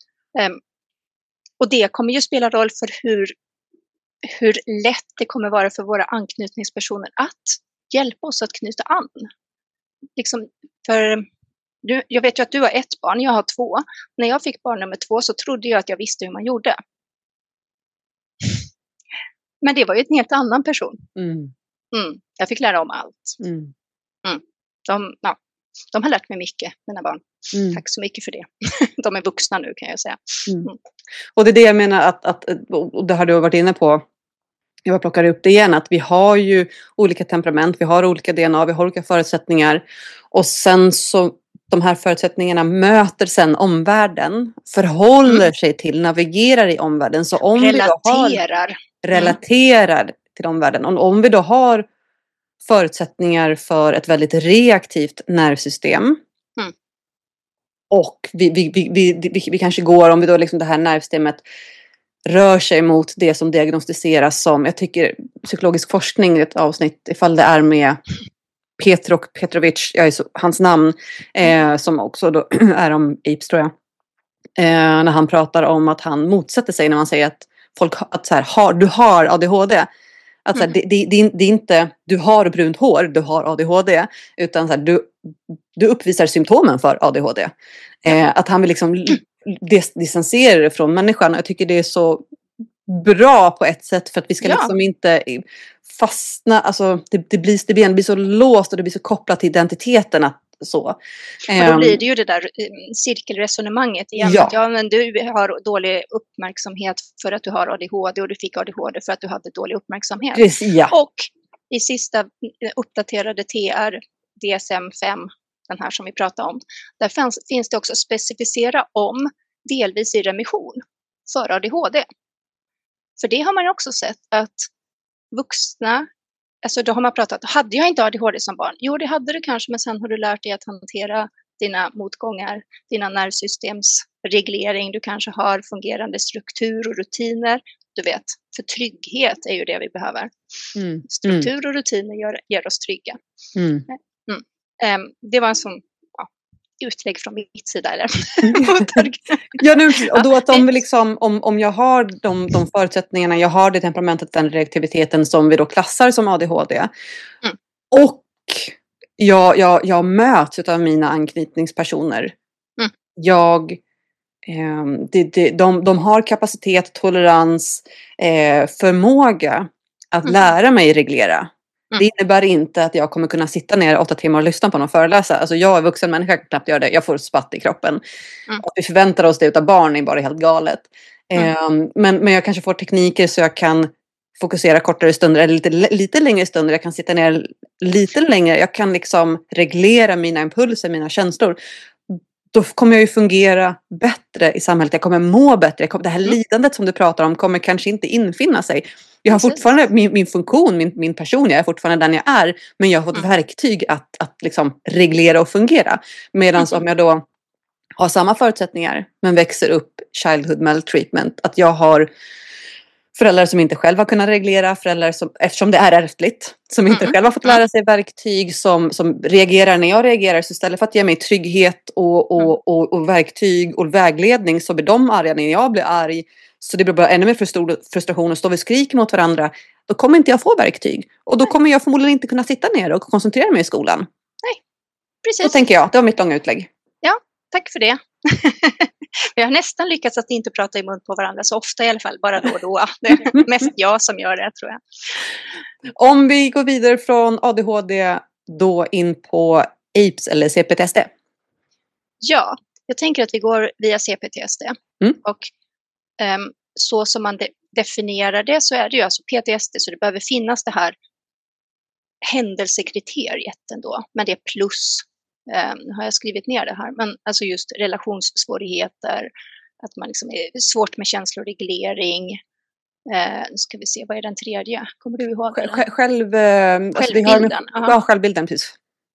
Och det kommer ju spela roll för hur lätt det kommer vara för våra anknytningspersoner att hjälpa oss att knyta an. Liksom, jag vet ju att du har ett barn, jag har 2. När jag fick barn nummer 2 så trodde jag att jag visste hur man gjorde. Men det var ju en helt annan person. Jag fick lära om allt. De har lärt mig mycket, mina barn. Tack så mycket för det. De är vuxna nu, kan jag säga. Och det är det jag menar, att och det har du varit inne på. jag plockar upp det igen, att vi har ju olika temperament, vi har olika DNA, vi har olika förutsättningar. Och sen så de här förutsättningarna möter sen omvärlden, förhåller sig till, navigerar i omvärlden. Så om vi då relaterar till omvärlden, om vi då har förutsättningar för ett väldigt reaktivt nervsystem, och vi kanske går, om vi då liksom det här nervsystemet rör sig mot det som diagnostiseras som, jag tycker psykologisk forskning, ett avsnitt ifall det är med Petrovic, hans namn, som också då är om apes, tror jag. När han pratar om att han motsätter sig när man säger att folk att så här, du har ADHD. Att så här, det är inte du har brunt hår, du har ADHD, utan så här, du uppvisar symptomen för ADHD. Att han vill liksom distansera det från människan. Jag tycker det är så bra på ett sätt, för att vi ska liksom inte fastna, alltså det blir så låst och det blir så kopplat till identiteten att så. Och då blir det ju det där cirkelresonemanget igen. Ja, men du har dålig uppmärksamhet för att du har ADHD, och du fick ADHD för att du hade dålig uppmärksamhet. Precis, ja. Och i sista uppdaterade TR DSM-5, den här som vi pratade om, där finns det också specificera om delvis i remission för ADHD. För det har man också sett att vuxna, alltså då har man pratat, hade jag inte ADHD som barn? Jo, det hade du kanske, men sen har du lärt dig att hantera dina motgångar, dina nervsystemsreglering, du kanske har fungerande struktur och rutiner. Du vet, för trygghet är ju det vi behöver. Struktur och rutiner ger oss trygga. Det var en sån utlägg från mitt sida, eller? Ja, nu, och då att om vi liksom, om jag har de förutsättningarna, jag har det temperamentet, den reaktiviteten som vi då klassar som ADHD, och jag möts av mina anknytningspersoner. De har kapacitet, tolerans, förmåga att lära mig reglera. Det innebär inte att jag kommer kunna sitta ner 8 timmar och lyssna på någon föreläsa. Alltså jag är vuxen människa, kan knappt göra det. Jag får spatt i kroppen. Att vi förväntar oss det utav barn är bara helt galet. Men jag kanske får tekniker så jag kan fokusera kortare stunder eller lite längre stunder. Jag kan sitta ner lite längre. Jag kan liksom reglera mina impulser, mina känslor. Då kommer jag ju fungera bättre i samhället. Jag kommer må bättre. Det här lidandet som du pratar om kommer kanske inte infinna sig. Jag har fortfarande min funktion, min person. Jag är fortfarande den jag är. Men jag har fått verktyg att liksom reglera och fungera. Medan om jag då har samma förutsättningar men växer upp childhood maltreatment. Att jag har föräldrar som inte själva har kunnat reglera. Föräldrar som, eftersom det är ärftligt, som inte själva har fått lära sig verktyg. Som reagerar när jag reagerar. Så istället för att ge mig trygghet och verktyg och vägledning, så blir de arga när jag blir arg. Så det blir bara ännu mer frustration och står vi skriker mot varandra. Då kommer inte jag få verktyg. Och då kommer jag förmodligen inte kunna sitta ner och koncentrera mig i skolan. Nej, precis. Så tänker jag. Det var mitt långa utlägg. Ja, tack för det. Vi har nästan lyckats att inte prata i mun på varandra så ofta i alla fall. Bara då och då. Det är mest jag som gör det, tror jag. Om vi går vidare från ADHD då in på apes eller CPTSD. Ja, jag tänker att vi går via CPTSD. Och så som man definierar det, så är det ju alltså PTSD, så det behöver finnas det här händelsekriteriet ändå, men det är plus, nu har jag skrivit ner det här, men alltså just relationssvårigheter, att man liksom är svårt med känsloreglering. Nu ska vi se, vad är den tredje? Kommer du ihåg? Självbilden. Ja, självbilden, precis.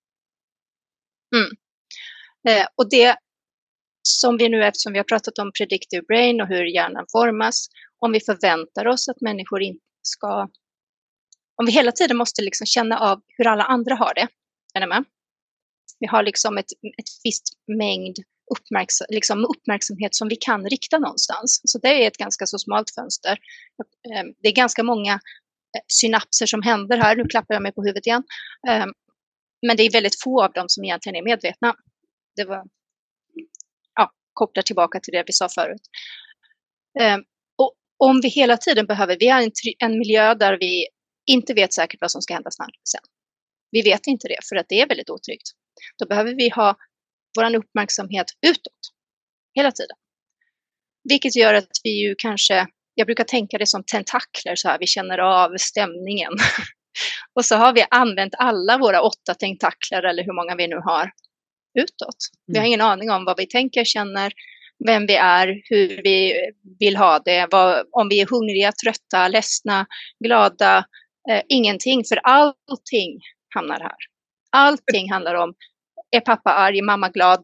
Och det som vi nu, eftersom vi har pratat om predictive brain och hur hjärnan formas, om vi förväntar oss att människor inte ska, om vi hela tiden måste liksom känna av hur alla andra har det, är ni med? Vi har liksom ett visst mängd uppmärksamhet som vi kan rikta någonstans. Så det är ett ganska så smalt fönster. Det är ganska många synapser som händer här. Nu klappar jag mig på huvudet igen. Men det är väldigt få av dem som egentligen är medvetna. Det var kopplar tillbaka till det vi sa förut. Och om vi hela tiden vi har en miljö där vi inte vet säkert vad som ska hända sen. Vi vet inte det för att det är väldigt otryggt. Då behöver vi ha vår uppmärksamhet utåt hela tiden. Vilket gör att vi ju kanske, jag brukar tänka det som tentakler så här, vi känner av stämningen. Och så har vi använt alla våra 8 tentakler eller hur många vi nu har utåt. Vi har ingen aning om vad vi tänker, känner, vem vi är, hur vi vill ha det, om vi är hungriga, trötta, ledsna, glada, ingenting, för allting hamnar här. Allting handlar om, är pappa arg, är mamma glad,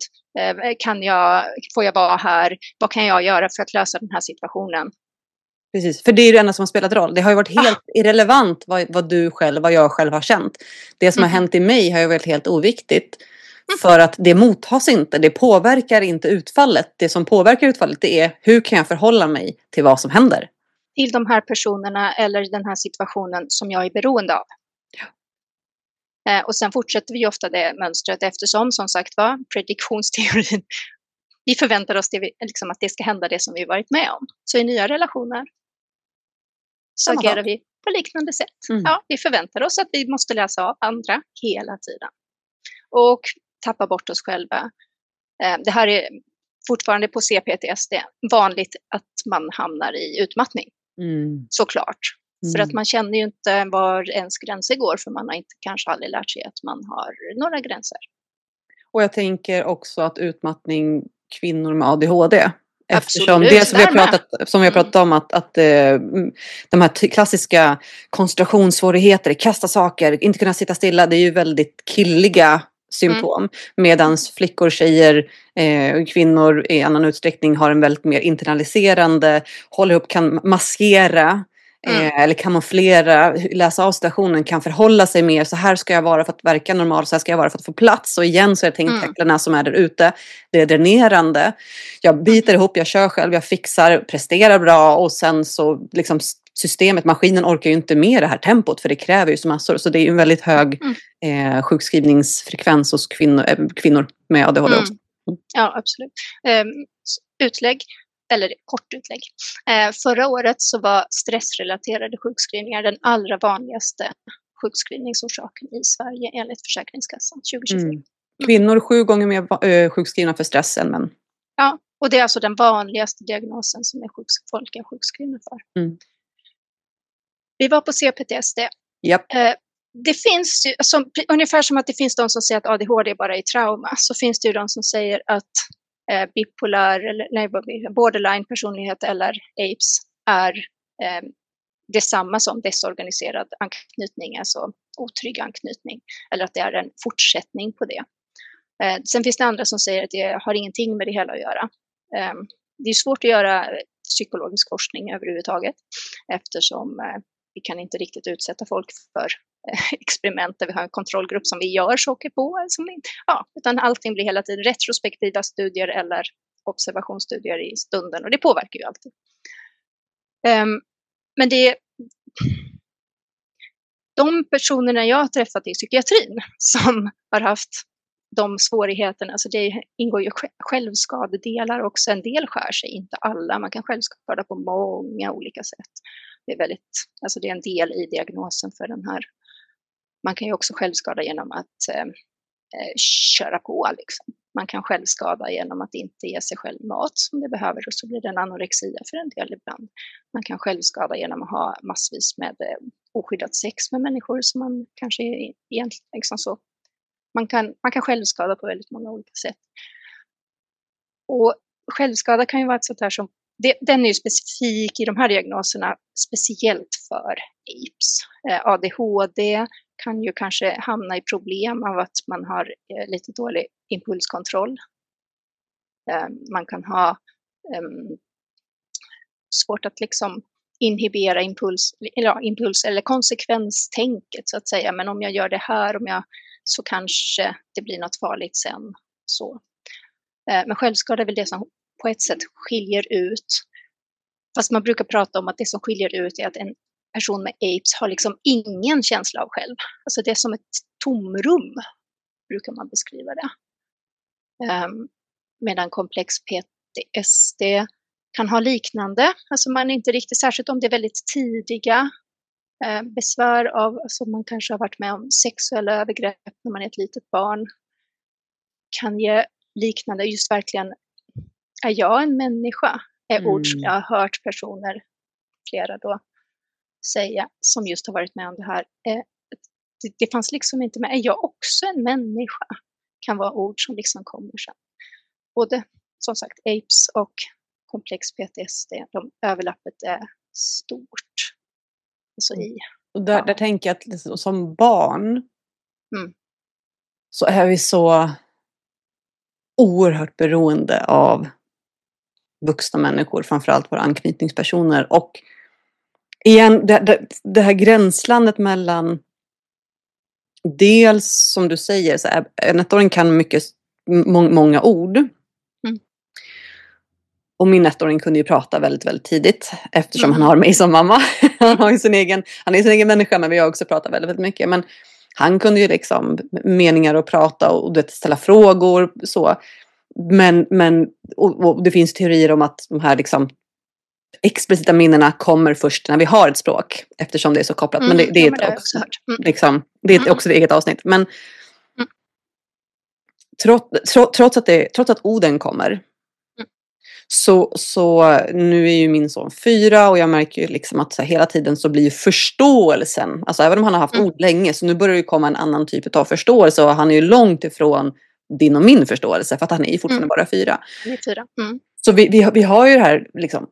får jag vara här, vad kan jag göra för att lösa den här situationen? Precis, för det är det enda som har spelat roll. Det har ju varit helt irrelevant vad jag själv har känt. Det som har hänt i mig har ju varit helt oviktigt. För att det mottas inte, det påverkar inte utfallet. Det som påverkar utfallet, det är hur kan jag förhålla mig till vad som händer. Till de här personerna eller den här situationen som jag är beroende av. Ja. Och sen fortsätter vi ofta det mönstret eftersom, som sagt var, prediktionsteorin. Vi förväntar oss liksom att det ska hända det som vi varit med om. Så i nya relationer så agerar vi på liknande sätt. Ja, vi förväntar oss att vi måste läsa av andra hela tiden. Och tappa bort oss själva. Det här är fortfarande på CPTSD vanligt att man hamnar i utmattning. Såklart. För att man känner ju inte var ens gränser går, för man har kanske aldrig lärt sig att man har några gränser. Och jag tänker också att utmattning kvinnor med ADHD. Eftersom absolut, det som vi har pratat om att de här klassiska koncentrationssvårigheter, kasta saker, inte kunna sitta stilla, det är ju väldigt killiga symptom. Medans flickor, tjejer, kvinnor i annan utsträckning har en väldigt mer internaliserande, håller upp, kan maskera eller kamouflera, läsa av situationen, kan förhålla sig mer, så här ska jag vara för att verka normal, så här ska jag vara för att få plats. Och igen så är det tänktacklarna som är där ute. Det är dränerande. Jag biter ihop, jag kör själv, jag fixar, presterar bra, och sen så liksom systemet, maskinen orkar ju inte med det här tempot, för det kräver ju så massor. Så det är ju en väldigt hög sjukskrivningsfrekvens hos kvinnor med ADHD också. Ja, absolut. Utlägg, eller kort utlägg. Förra året så var stressrelaterade sjukskrivningar den allra vanligaste sjukskrivningsorsaken i Sverige enligt Försäkringskassan 2024. Kvinnor 7 gånger mer sjukskrivna för stress än män. Ja, och det är alltså den vanligaste diagnosen som folk är sjukskrivna för. Vi var på CPTSD. Yep. Det finns ju, ungefär som att det finns de som säger att ADHD bara är trauma, så finns det ju de som säger att bipolär eller borderline personlighet eller APES är detsamma som desorganiserad anknytning, alltså otrygg anknytning, eller att det är en fortsättning på det. Sen finns det andra som säger att det har ingenting med det hela att göra. Det är svårt att göra psykologisk forskning överhuvudtaget, eftersom vi kan inte riktigt utsätta folk för experiment där vi har en kontrollgrupp som vi gör saker på. Utan allting blir hela tiden retrospektiva studier eller observationsstudier i stunden, och det påverkar ju alltid. Men de personerna jag har träffat i psykiatrin som har haft de svårigheterna, alltså det ingår ju självskadedelar också. En del skär sig, inte alla. Man kan självskada på många olika sätt. Det är en del i diagnosen för den här. Man kan ju också självskada genom att köra på liksom. Man kan självskada genom att inte ge sig själv mat som det behöver, och så blir det en anorexia för en del ibland. Man kan självskada genom att ha massvis med oskyddat sex med människor som man kanske egentligen liksom så. Man kan självskada på väldigt många olika sätt. Och självskada kan ju vara ett sånt här som, den är ju specifik i de här diagnoserna, speciellt för APES. ADHD kan ju kanske hamna i problem av att man har lite dålig impulskontroll. Man kan ha svårt att liksom inhibera impuls eller konsekvenstänket så att säga. Men om jag gör det här, så kanske det blir något farligt sen. Så. Men självskada är väl det som på ett sätt skiljer ut. Fast man brukar prata om att det som skiljer ut är att en person med APES har liksom ingen känsla av själv. Alltså det är som ett tomrum, brukar man beskriva det. Medan komplex PTSD kan ha liknande. Alltså man är inte riktigt, särskilt om det är väldigt tidiga besvär av, alltså man kanske har varit med om sexuella övergrepp när man är ett litet barn. Kan ge liknande, just verkligen, är jag en människa? Är ord som jag har hört personer flera då säga, som just har varit med om det här. Det fanns liksom inte med. Är jag också en människa? Kan vara ord som liksom kommer sen. Både som sagt APES och komplex PTSD, överlappet är stort. Alltså Och där tänker jag att liksom, som barn så är vi så oerhört beroende av vuxna människor, framförallt våra anknytningspersoner. Och igen, det här gränslandet mellan dels, som du säger, så en ettåring kan många ord. Och min ettåring kunde ju prata väldigt, väldigt tidigt eftersom han har mig som mamma. Han är sin egen människa, men vi har också pratat väldigt, väldigt mycket. Men han kunde ju liksom meningar och prata och ställa frågor så. Men det finns teorier om att de här liksom explicita minnena kommer först när vi har ett språk, eftersom det är så kopplat. Men det är också liksom, det är också ett eget avsnitt. Men trots att orden kommer, så nu är ju min son 4 och jag märker ju liksom att så här, hela tiden så blir förståelsen, alltså även om han har haft ord länge, så nu börjar det komma en annan typ av förståelse, och han är ju långt ifrån din och min förståelse, för att han är ju fortfarande bara 4. Han är 4. Så vi har ju det här liksom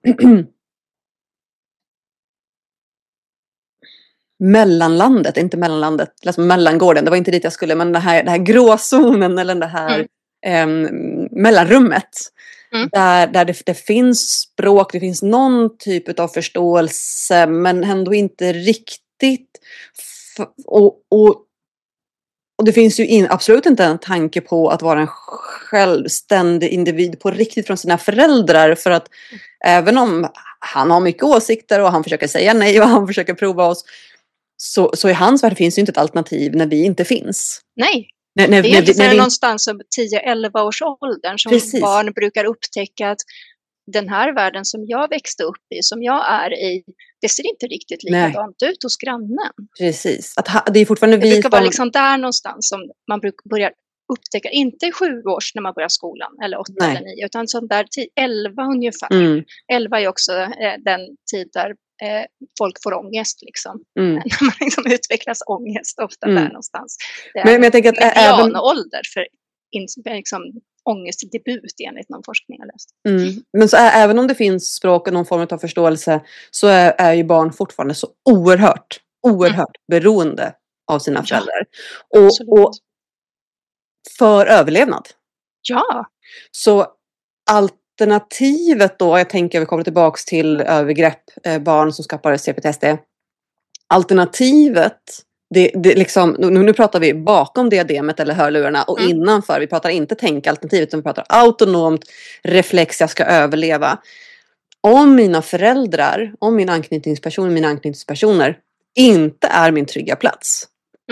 mellanlandet, inte mellanlandet, liksom mellangården, det var inte dit jag skulle, men det här gråzonen, eller det här mellanrummet. Där det finns språk, det finns någon typ av förståelse, men ändå inte riktigt. Och det finns ju absolut inte en tanke på att vara en självständig individ på riktigt från sina föräldrar. För att även om han har mycket åsikter och han försöker säga nej och han försöker prova oss, så i hans värld finns ju inte ett alternativ när vi inte finns. Nej. Det är inte förrän någonstans om 10-11 års åldern som barn brukar upptäcka att den här världen som jag växte upp i, som jag är i, det ser inte riktigt likadant ut hos grannen. Precis. Det är fortfarande det brukar vara liksom där någonstans som man börjar upptäcka, inte 7 års när man börjar skolan, eller 8 eller 9, utan som där 11 ungefär. 11 är också den tid där folk får ångest liksom. När man liksom utvecklas ångest ofta där någonstans. Men jag tänker att även ålder för liksom ångestdebut enligt någon forskning jag läst. Men så även om det finns språk och någon form av förståelse, så är ju barn fortfarande så oerhört beroende av sina föräldrar. Och för överlevnad. Ja. Så alternativet då, jag tänker vi kommer tillbaka till övergrepp, barn som skapar CPTSD. Alternativet, det liksom, nu pratar vi bakom diademet eller hörlurarna och innanför. Vi pratar inte tänkalternativet, utan vi pratar autonomt reflex, jag ska överleva. Om mina föräldrar, om mina anknytningspersoner inte är min trygga plats.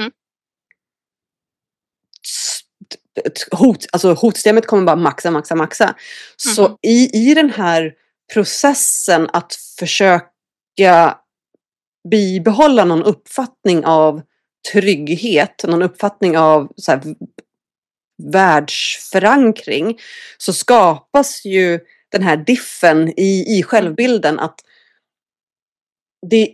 Hotsystemet kommer bara maxa. Så i den här processen att försöka bibehålla någon uppfattning av trygghet, någon uppfattning av så här, världsförankring, så skapas ju den här diffen i självbilden att det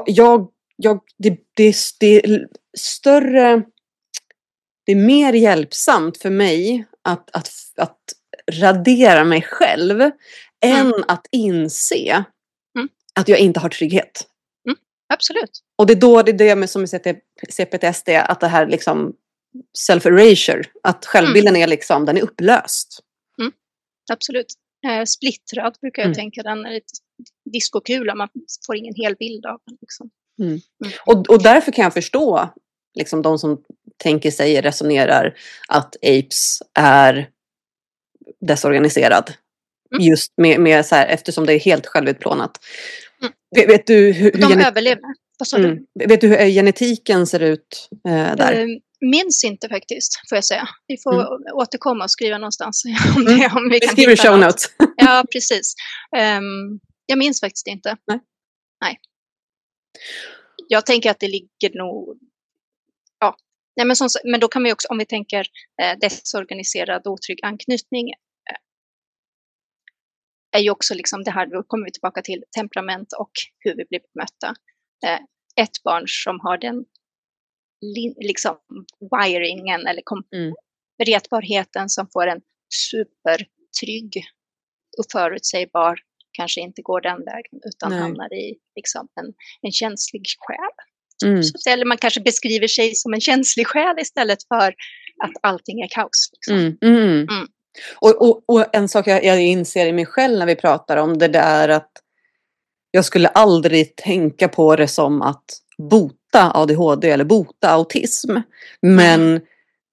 är större, det är mer hjälpsamt för mig att radera mig själv än att inse att jag inte har trygghet. Absolut. Och det är då det med som i CPTSD, att det här liksom self-erasure, att självbilden är liksom, den är upplöst. Absolut. Splittrad brukar jag tänka, den är lite diskokula, man får ingen hel bild av den liksom. Och därför kan jag förstå liksom de som tänker sig, resonerar att APES är desorganiserad. Just med så här, eftersom det är helt självutplånat. Vet du hur de överlever? Vad sa du? Vet du hur genetiken ser ut där? Minns inte faktiskt, får jag säga. Vi får återkomma och skriva någonstans. Om vi kan skriver show notes. Ja, precis. Jag minns faktiskt inte. Nej. Jag tänker att det ligger nog... Ja. Nej, men då kan vi också, om vi tänker desorganiserad otrygg anknytning. är ju också liksom det här, då kommer vi tillbaka till temperament och hur vi blir bemötta. Ett barn som har den liksom wiringen eller retbarheten som får en supertrygg och förutsägbar, kanske inte går den vägen utan hamnar i liksom en känslig själ. Så, eller man kanske beskriver sig som en känslig själ istället för att allting är kaos. Liksom. Och en sak jag inser i mig själv när vi pratar om det där, att jag skulle aldrig tänka på det som att bota ADHD eller bota autism. Men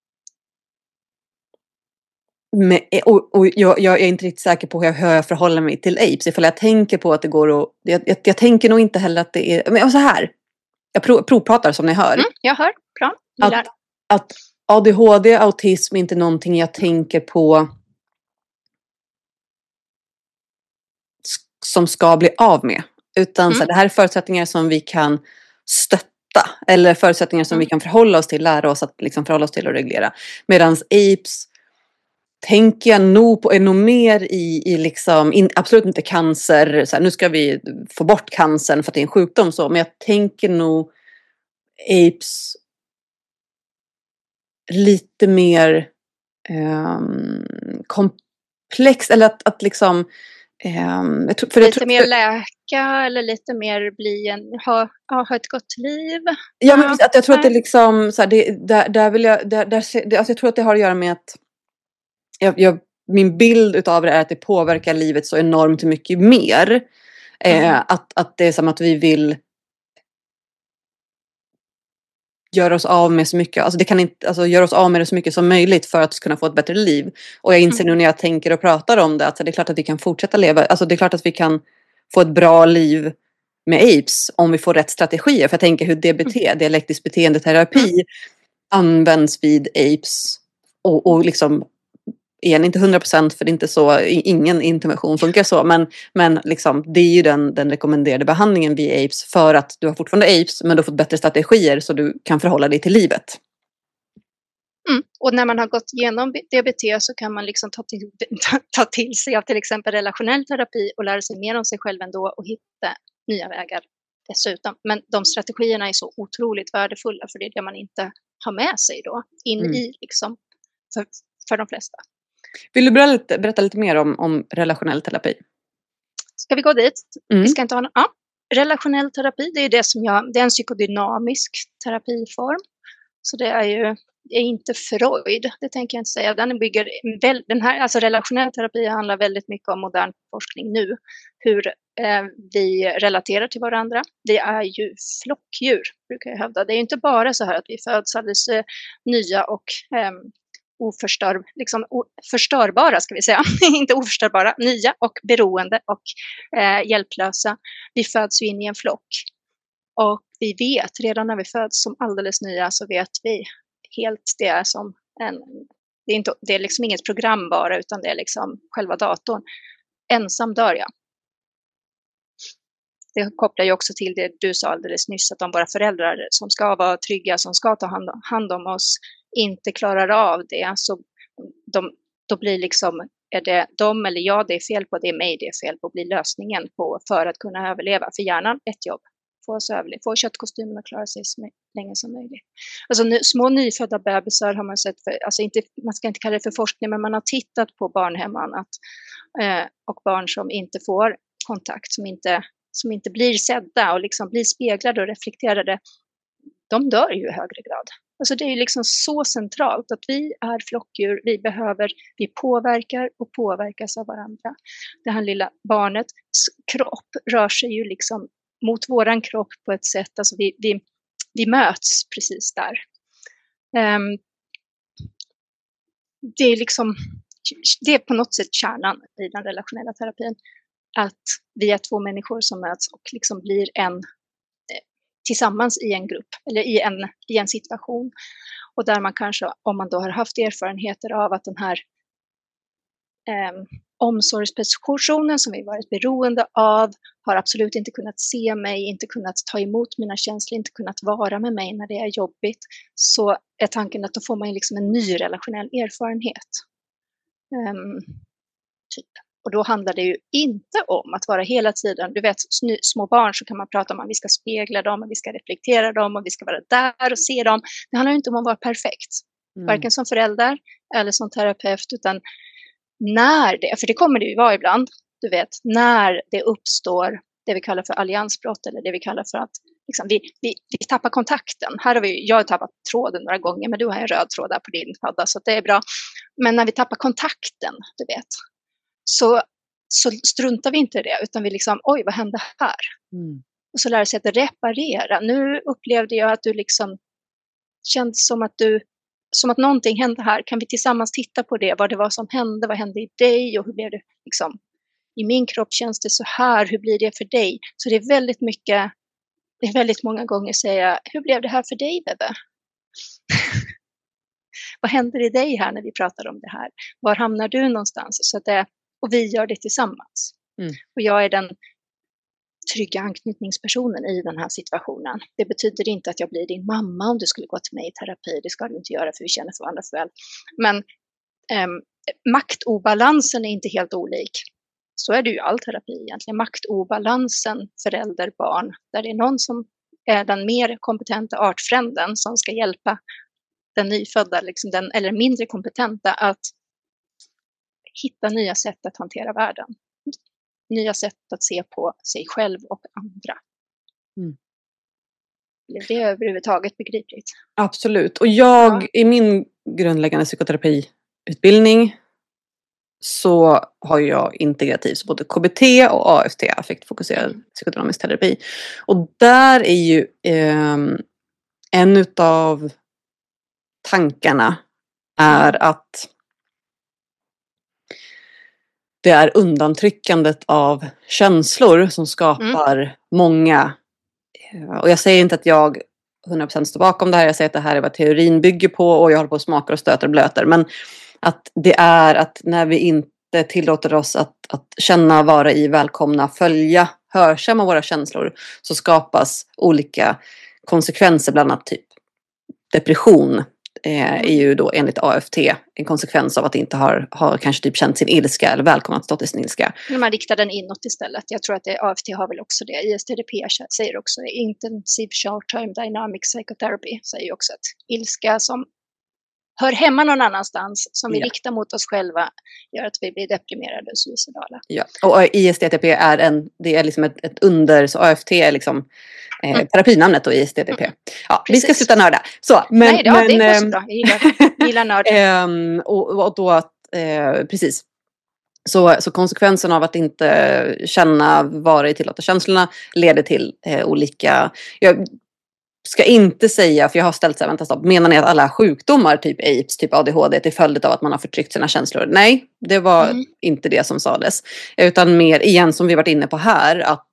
jag är inte riktigt säker på hur jag förhåller mig till apes. Ifall jag tänker på att det går att... Jag tänker nog inte heller att det är... Men så här. Jag provpratar som ni hör. Jag hör. Bra. Att ADHD, autism är inte någonting jag tänker på som ska bli av med. Utan så det här är förutsättningar som vi kan stötta. Eller förutsättningar som vi kan förhålla oss till. Lära oss att liksom förhålla oss till och reglera. Medan apes tänker jag nog på, är nog mer i liksom, absolut inte cancer. Så här, nu ska vi få bort cancern för att det är en sjukdom. Så, men jag tänker nog apes lite mer komplex. Eller att liksom... lite mer läka eller lite mer bli ha ett gott liv. Ja, men att jag tror att det liksom så här, där vill jag alltså jag tror att det har att göra med att min bild utav det är att det påverkar livet så enormt mycket mer. Att det är som att vi vill göra oss av med så mycket. Alltså det kan inte, alltså göra oss av med det så mycket som möjligt för att kunna få ett bättre liv. Och jag inser nu när jag tänker och pratar om det att det är klart att vi kan fortsätta leva. Alltså det är klart att vi kan få ett bra liv med apes om vi får rätt strategier. För jag tänker hur DBT, dialektisk beteendeterapi, används vid apes. Och liksom, igen, inte 100% för det är inte så, ingen intervention funkar så. Men liksom, det är ju den rekommenderade behandlingen vid apes för att du har fortfarande apes men du har fått bättre strategier så du kan förhålla dig till livet. Och när man har gått igenom DBT så kan man liksom ta till sig av till exempel relationell terapi och lära sig mer om sig själv ändå och hitta nya vägar dessutom. Men de strategierna är så otroligt värdefulla för det är det man inte har med sig då in i liksom för de flesta. Vill du berätta lite mer om relationell terapi? Ska vi gå dit? Vi ska inte ha relationell terapi, det är det är en psykodynamisk terapiform. Så det är inte Freud, det tänker jag inte säga. Alltså relationell terapi handlar väldigt mycket om modern forskning nu. Hur vi relaterar till varandra. Vi är ju flockdjur, brukar jag hävda. Det är inte bara så här att vi föds alldeles nya och förstörbara ska vi säga, inte oförstörbara, nya och beroende och hjälplösa. Vi föds ju in i en flock och vi vet redan när vi föds som alldeles nya så vet vi helt det är som det är liksom inget program bara utan det är liksom själva datorn. Ensam dör jag. Det kopplar ju också till det du sa alldeles nyss att om våra föräldrar som ska vara trygga, som ska ta hand om oss inte klarar av det så då blir liksom, är det de eller jag det är fel på, det är mig det är fel på, blir lösningen för att kunna överleva. För hjärnan, ett jobb, få köttkostymen att klara sig så länge som möjligt. Alltså små nyfödda bebisar har man sett, man ska inte kalla det för forskning, men man har tittat på barnhem och annat och barn som inte får kontakt, som inte blir sedda och liksom blir speglade och reflekterade, de dör ju i högre grad. Alltså det är liksom så centralt att vi är flockdjur, vi påverkar och påverkas av varandra. Det här lilla barnets kropp rör sig ju liksom mot våran kropp på ett sätt, alltså vi möts precis där. Det är på något sätt kärnan i den relationella terapin. Att vi är två människor som möts och liksom blir tillsammans i en grupp eller i en situation. Och där man kanske, om man då har haft erfarenheter av att den här omsorgspersonen som vi varit beroende av har absolut inte kunnat se mig, inte kunnat ta emot mina känslor, inte kunnat vara med mig när det är jobbigt, så är tanken att då får man liksom en ny relationell erfarenhet. Typ. Och då handlar det ju inte om att vara hela tiden, du vet, små barn så kan man prata om att vi ska spegla dem och vi ska reflektera dem och vi ska vara där och se dem. Det handlar inte om att vara perfekt, varken som förälder eller som terapeut, utan när det, för det kommer det ju vara ibland, du vet, när det uppstår det vi kallar för alliansbrott eller det vi kallar för att liksom, vi tappar kontakten. Här har jag har tappat tråden några gånger, men du har en röd tråd där på din padda, så det är bra. Men när vi tappar kontakten, du vet, så struntar vi inte i det, utan vi liksom, oj, vad hände här? Och så lär sig att reparera. Nu upplevde jag att du liksom kändes som att någonting hände här. Kan vi tillsammans titta på det? Vad det var som hände? Vad hände i dig? Och hur blev det liksom? I min kropp känns det så här. Hur blir det för dig? Så det är väldigt mycket, det är väldigt många gånger säga, hur blev det här för dig, Bebbe? Vad händer i dig här när vi pratar om det här? Var hamnar du någonstans? Så att och vi gör det tillsammans. Och jag är den trygga anknytningspersonen i den här situationen. Det betyder inte att jag blir din mamma om du skulle gå till mig i terapi. Det ska du inte göra, för vi känner för varandra för väl. Men maktobalansen är inte helt olik. Så är det ju all terapi egentligen. Maktobalansen förälder-barn, där det är någon som är den mer kompetenta artfränden som ska hjälpa den nyfödda, liksom eller mindre kompetenta, att hitta nya sätt att hantera världen. Nya sätt att se på sig själv och andra. Det är överhuvudtaget begripligt. Absolut. Och i min grundläggande psykoterapiutbildning så har jag integrativ, så både KBT och AFT, affektfokuserad psykodynamisk terapi. Och där är ju en utav tankarna är att det är undantryckandet av känslor som skapar många. Och jag säger inte att jag 100% står bakom det här. Jag säger att det här är vad teorin bygger på och jag håller på och smakar och stöter och blöter. Men att det är att när vi inte tillåter oss att känna, vara i, välkomna, följa, hörsamma våra känslor, så skapas olika konsekvenser, bland annat typ depression. Är ju då enligt AFT en konsekvens av att inte har kanske typ känt sin ilska eller välkomnat stått i sin ilska. Men man riktar den inåt istället. Jag tror att AFT har väl också det. ISTDP säger också det. Intensive Short-Term Dynamic Psychotherapy säger också att ilska som hör hemma någon annanstans, som vi riktar mot oss själva, gör att vi blir deprimerade och suicidala. Ja, och ISTDP det är liksom ett under, så AFT är liksom terapinamnet och ISTDP. Ja, vi ska sluta nörda. Så, nej, det är så bra. Jag gillar nörd. Och då precis. Så konsekvensen av att inte känna, vara i, tillåta känslorna leder till olika. Jag ska inte säga, för jag har ställt så här, vänta stopp, menar ni att alla sjukdomar, typ AIDS, typ ADHD, till följd av att man har förtryckt sina känslor? Nej, det var inte det som sades. Utan mer, igen, som vi varit inne på här, att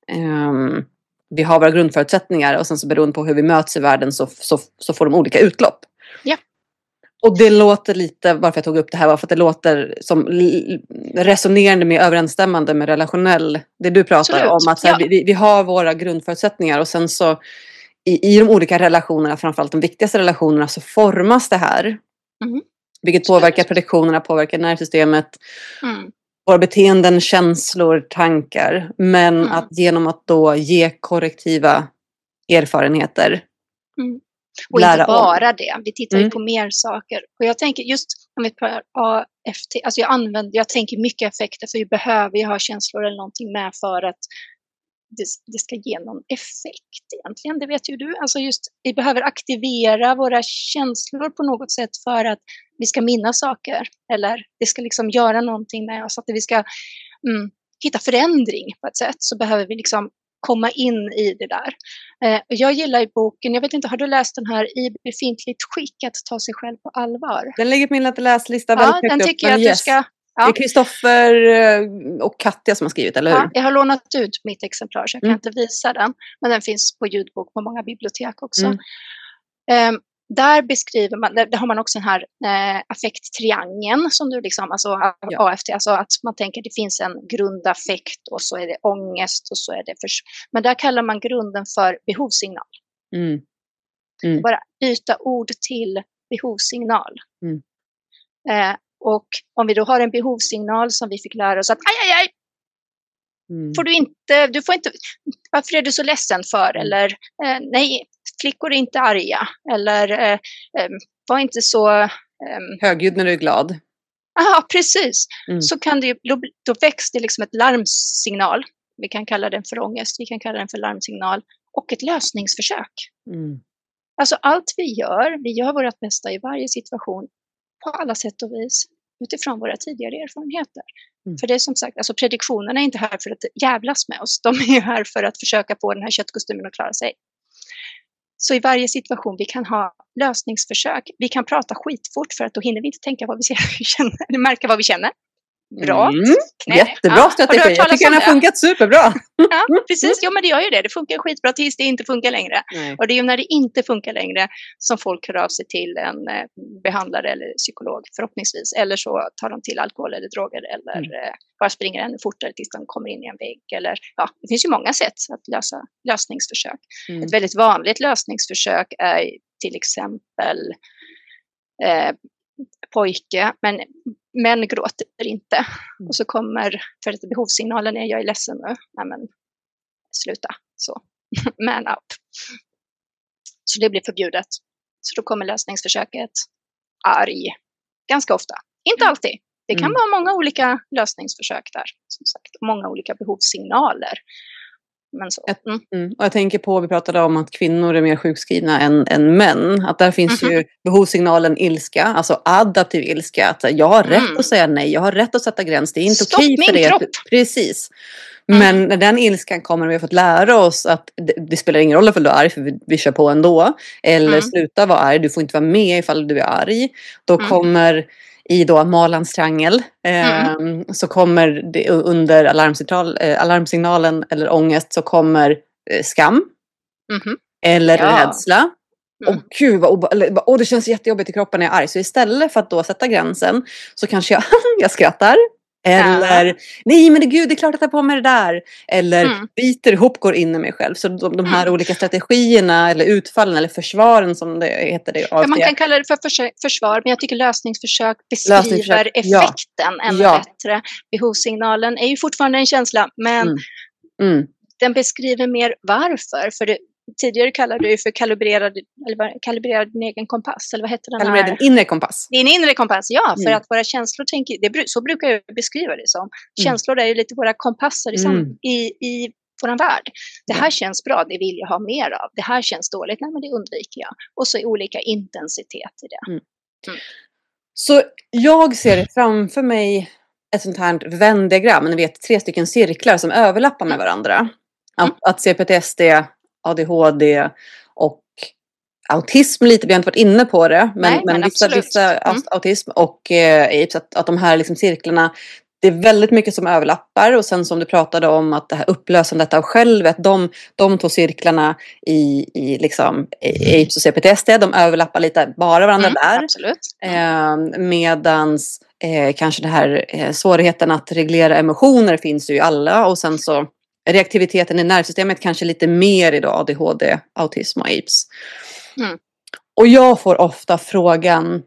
vi har våra grundförutsättningar och sen så beroende på hur vi möts i världen så får de olika utlopp. Ja. Och det låter lite, varför jag tog upp det här var för att det låter som resonerande med överensstämmande med relationell, det du pratar om, att så här, vi har våra grundförutsättningar och sen så i de olika relationerna, framförallt de viktigaste relationerna, så formas det här. Vilket påverkar prediktionerna, påverkar nervsystemet, våra beteenden, känslor, tankar. Men att genom att då ge korrektiva erfarenheter. Och inte bara det. Vi tittar ju på mer saker. Och jag tänker just om vi pratar AFT, alltså jag tänker mycket effekter, för vi behöver ju ha känslor eller någonting med för att det ska ge någon effekt egentligen. Det vet ju du. Alltså just, vi behöver aktivera våra känslor på något sätt för att vi ska minnas saker. Eller det ska liksom göra någonting med oss. Att vi ska hitta förändring på ett sätt, så behöver vi liksom komma in i det där. Jag gillar i boken, jag vet inte, har du läst den här I befintligt skick, att ta sig själv på allvar? Den ligger på min läslista väldigt högt upp. Den tycker jag att du ska. Det är Kristoffer och Katja som har skrivit, eller hur? Ja, jag har lånat ut mitt exemplar så jag kan inte visa den. Men den finns på ljudbok på många bibliotek också. Där beskriver man, där har man också den här affekttriangeln som du liksom, alltså AFT, alltså att man tänker det finns en grundaffekt och så är det ångest och så är det men där kallar man grunden för behovssignal. Bara byta ord till behovssignal. Och om vi då har en behovssignal som vi fick lära oss att aj, du får inte, varför är du så ledsen för? Eller nej, flickor är inte arga. Eller var inte så... högljudd när du är glad. Ja, precis. Så kan det, då väcks det liksom ett larmsignal. Vi kan kalla den för ångest, vi kan kalla den för larmsignal. Och ett lösningsförsök. Alltså allt vi gör vårt bästa i varje situation på alla sätt och vis utifrån våra tidigare erfarenheter. För det är som sagt, alltså prediktionerna är inte här för att jävlas med oss. De är ju här för att försöka få den här köttkostymen att klara sig. Så i varje situation vi kan ha lösningsförsök. Vi kan prata skitfort för att då hinner vi inte tänka vad vi känner, eller märka vad vi känner. Bra. Jättebra strategi. Jag tycker den har funkat superbra. Ja, precis. Ja, men det gör ju det. Det funkar skitbra tills det inte funkar längre. Nej. Och det är ju när det inte funkar längre som folk hör av sig till en behandlare eller psykolog förhoppningsvis. Eller så tar de till alkohol eller droger eller bara springer ännu fortare tills de kommer in i en vägg. Eller, ja, det finns ju många sätt att lösa lösningsförsök. Ett väldigt vanligt lösningsförsök är till exempel pojke, men män gråter inte. Och så kommer, för att behovssignalen är jag är ledsen nu. Nej men, sluta. Så, man up. Så det blir förbjudet. Så då kommer lösningsförsöket arg. Ganska ofta. Inte alltid. Det kan vara många olika lösningsförsök där. Som sagt, många olika behovssignaler. Men så. Och jag tänker på, vi pratade om att kvinnor är mer sjukskrivna än män. Att där finns ju behovssignalen ilska, alltså adaptiv ilska. Att jag har rätt att säga nej, jag har rätt att sätta gräns. Det är inte okej för det. Kropp. Precis. Men när den ilskan kommer och vi har fått lära oss att det spelar ingen roll ifall du är arg för vi kör på ändå. Eller sluta vara arg, du får inte vara med ifall du är arg. Då kommer... I då Marlands triangel så kommer det under alarmsignalen eller ångest så kommer skam eller rädsla. Och gud vad det känns jättejobbigt i kroppen när jag är arg. Så istället för att då sätta gränsen så kanske jag skrattar. Eller, nej men gud det är klart att jag tar på mig det där. Eller biter ihop, går in i mig själv. Så de här olika strategierna eller utfallen eller försvaren som det heter det. Ja, man kan kalla det för försvar, men jag tycker lösningsförsök beskriver effekten ännu bättre. Behovssignalen är ju fortfarande en känsla, men den beskriver mer varför. För det, tidigare kallade du för kalibrera din egen kompass, eller vad heter den här? Kalibrera din inre kompass. Din inre kompass, ja. För att våra känslor så brukar jag beskriva det som. Känslor är ju lite våra kompasser i vår värld. Det här känns bra, det vill jag ha mer av. Det här känns dåligt, nej men det undviker jag. Och så är olika intensitet i det. Så jag ser framför mig ett sånt här Venn-diagram. Ni vet 3 stycken cirklar som överlappar med varandra. Att CPTSD, ADHD och autism lite, vi har inte varit inne på det. Men vissa autism och AIDS, att de här liksom cirklarna, det är väldigt mycket som överlappar. Och sen som du pratade om att det här upplösandet av självet, de 2 cirklarna i liksom AIDS och CPTSD, de överlappar lite bara varandra där. Absolut. Medans kanske det här svårigheten att reglera emotioner finns ju i alla. Och sen så reaktiviteten i nervsystemet kanske lite mer idag, ADHD, autism och AIDS. Och jag får ofta frågan,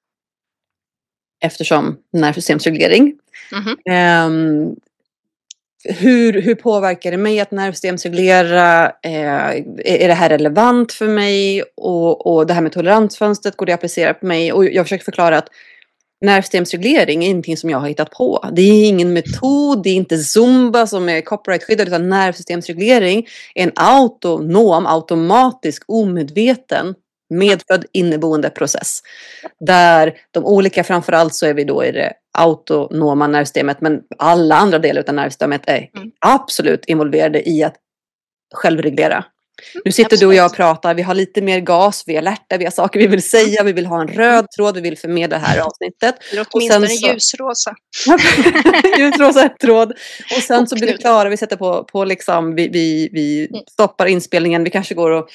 eftersom nervsystemsreglering, hur påverkar det mig att nervsystemsreglera? Är det här relevant för mig? Och det här med toleransfönstret, går det att applicera på mig? Och jag försöker förklara att nervsystemsreglering är ingenting som jag har hittat på. Det är ingen metod, det är inte Zumba som är copyright-skyddad, utan nervsystemsreglering är en automatisk, omedveten, medfödd inneboende process. Där de olika, framförallt så är vi då i det autonoma nervsystemet, men alla andra delar av nervsystemet är absolut involverade i att självreglera. Nu sitter du och jag och pratar, vi har lite mer gas, vi är alerta, vi har saker vi vill säga, vi vill ha en röd tråd, vi vill förmedla det här avsnittet. Åtminstone ljusrosa. Ljusrosa tråd. Och sen så blir vi klara, vi sätter på liksom, vi stoppar inspelningen, vi kanske går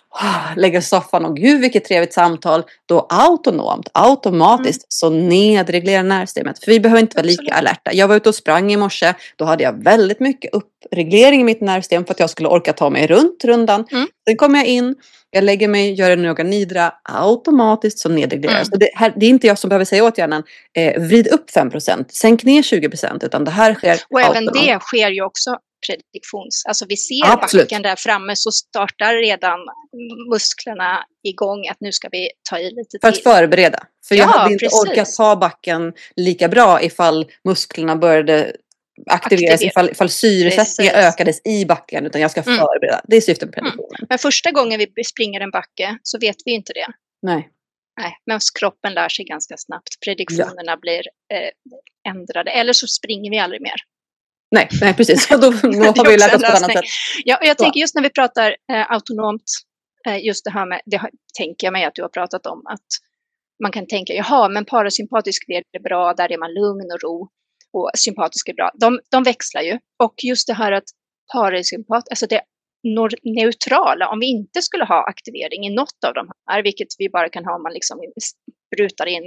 lägger soffan och gud vilket trevligt samtal, då automatiskt så nedreglerar nervsystemet. För vi behöver inte vara lika alerta. Jag var ute och sprang i morse, då hade jag väldigt mycket uppreglering i mitt nervsystem för att jag skulle orka ta mig runt rundan. Sen kommer jag in, jag lägger mig, gör en yoga nidra, automatiskt så nedreglerar. Så det är inte jag som behöver säga åt hjärnan, vrid upp 5%, sänk ner 20%, utan det här sker och även det sker ju också prediktions. Alltså vi ser backen där framme, så startar redan musklerna igång att nu ska vi ta i lite till. För att förbereda. För jag hade inte orkat ta backen lika bra ifall musklerna började aktiveras, ifall syresättningen ökades i backen, utan jag ska förbereda. Det är syftet med prediktionen. Men första gången vi springer en backe så vet vi inte det. Nej, men kroppen lär sig ganska snabbt. Prediktionerna blir ändrade. Eller så springer vi aldrig mer. Nej, precis. Då har vi lärt oss på ett annat sätt. Ja, jag tänker just när vi pratar autonomt, just det här med, det tänker jag mig att du har pratat om, att man kan tänka, men parasympatisk är bra, där är man lugn och ro, och sympatisk är bra. De växlar ju. Och just det här att parasympat, alltså det neutrala, om vi inte skulle ha aktivering i något av de här, vilket vi bara kan ha om man liksom sprutar in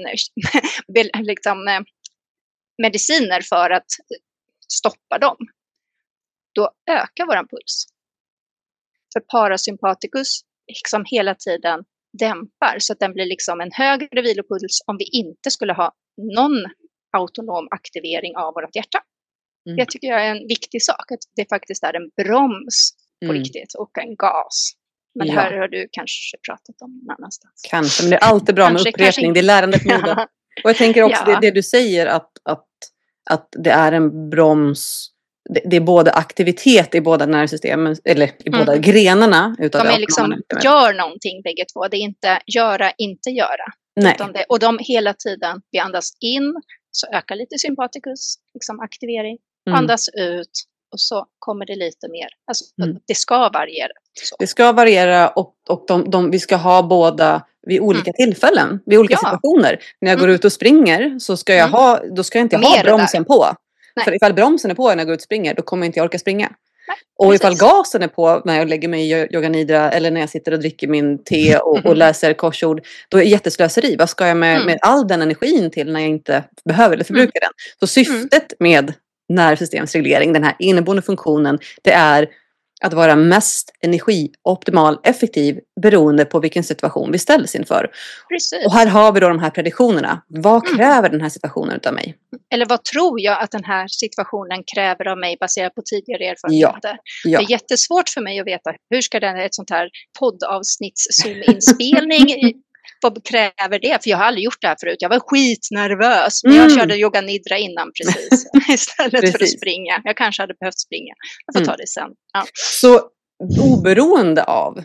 liksom, mediciner för att stoppa dem, då ökar våran puls. För parasympaticus liksom hela tiden dämpar, så att den blir liksom en högre vilopuls om vi inte skulle ha någon autonom aktivering av vårt hjärta. Det tycker jag är en viktig sak, att det faktiskt är en broms på riktigt och en gas. Men det här har du kanske pratat om någon annanstans. Kanske, men det är alltid bra med upprepning. Det är lärandet modet. Och jag tänker också det du säger, att det är en broms. Det är både aktivitet i båda nervsystemen, eller i båda grenarna. Utav de är liksom, gör någonting bägge två. Det är inte göra, inte göra. Nej. Och de hela tiden, vi andas in, så ökar lite sympaticus, liksom aktivering. Andas ut, och så kommer det lite mer. Alltså, det ska variera. Så. Det ska variera, och vi ska ha båda vid olika tillfällen, vid olika situationer. När jag går ut och springer så ska jag då ska jag inte ha bromsen på. Nej. För ifall bromsen är på när jag går ut och springer, då kommer jag inte orka springa. Nej, och ifall gasen är på när jag lägger mig i yoga nidra, eller när jag sitter och dricker min te och läser korsord, då är det jätteslöseri. Vad ska jag med all den energin till när jag inte behöver eller förbrukar den? Så syftet med nervsystemsreglering, den här inneboende funktionen, det är att vara mest energioptimal, effektiv, beroende på vilken situation vi ställs inför. Precis. Och här har vi då de här prediktionerna. Vad kräver den här situationen av mig? Eller vad tror jag att den här situationen kräver av mig baserat på tidigare erfarenheter? Ja. Det är jättesvårt för mig att veta hur ska ett sånt här poddavsnitts Zoom-inspelning vad kräver det? För jag har aldrig gjort det här förut. Jag var skitnervös. Men jag körde yoga nidra innan precis. Istället för att springa. Jag kanske hade behövt springa. Jag får ta det sen. Ja. Så oberoende av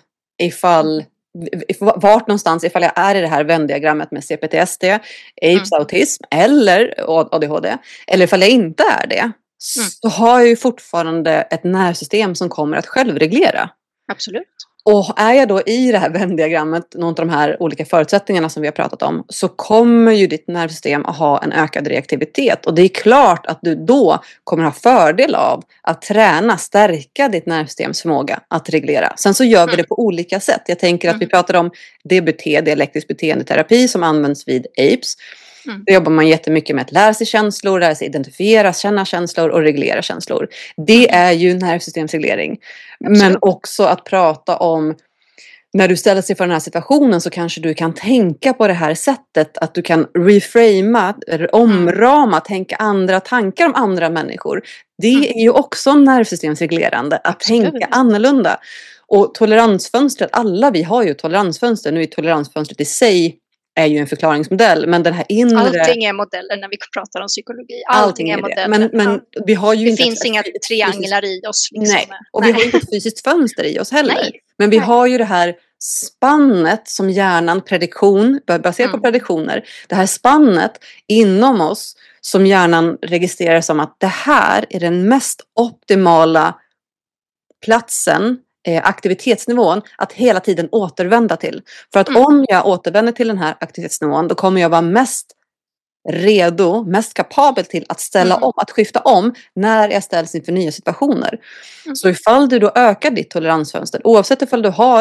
vart någonstans, ifall jag är i det här Venn-diagrammet med CPTSD, AIDS, autism eller ADHD, eller ifall jag inte är det, så har jag ju fortfarande ett nervsystem som kommer att självreglera. Absolut. Och är jag då i det här Venn-diagrammet, någon av de här olika förutsättningarna som vi har pratat om, så kommer ju ditt nervsystem att ha en ökad reaktivitet. Och det är klart att du då kommer ha fördel av att träna, stärka ditt nervsystems förmåga att reglera. Sen så gör vi det på olika sätt. Jag tänker att vi pratar om DBT, dialektisk beteendeterapi, som används vid APES. Då jobbar man jättemycket med att lära sig känslor, lära sig identifiera, känna känslor och reglera känslor. Det är ju nervsystemsreglering. Absolut. Men också att prata om, när du ställer sig för den här situationen, så kanske du kan tänka på det här sättet. Att du kan reframa, omrama, tänka andra tankar om andra människor. Det är ju också nervsystemsreglerande, att tänka annorlunda. Och toleransfönstret, alla vi har ju toleransfönster. Nu är toleransfönstret i sig är ju en förklaringsmodell, men den här inre... Allting är modeller när vi pratar om psykologi. Allting är modeller. Men vi har ju det finns inga trianglar i oss. Liksom. Nej, och vi har inte ett fysiskt fönster i oss heller. Nej. Men vi har ju det här spannet som hjärnan, baserat på prediktioner. Det här spannet inom oss som hjärnan registrerar som att det här är den mest optimala platsen, aktivitetsnivån, att hela tiden återvända till. För att om jag återvänder till den här aktivitetsnivån, då kommer jag vara mest redo, mest kapabel till att ställa om, att skifta om när jag ställs inför nya situationer. Så ifall du då ökar ditt toleransfönster, oavsett ifall du har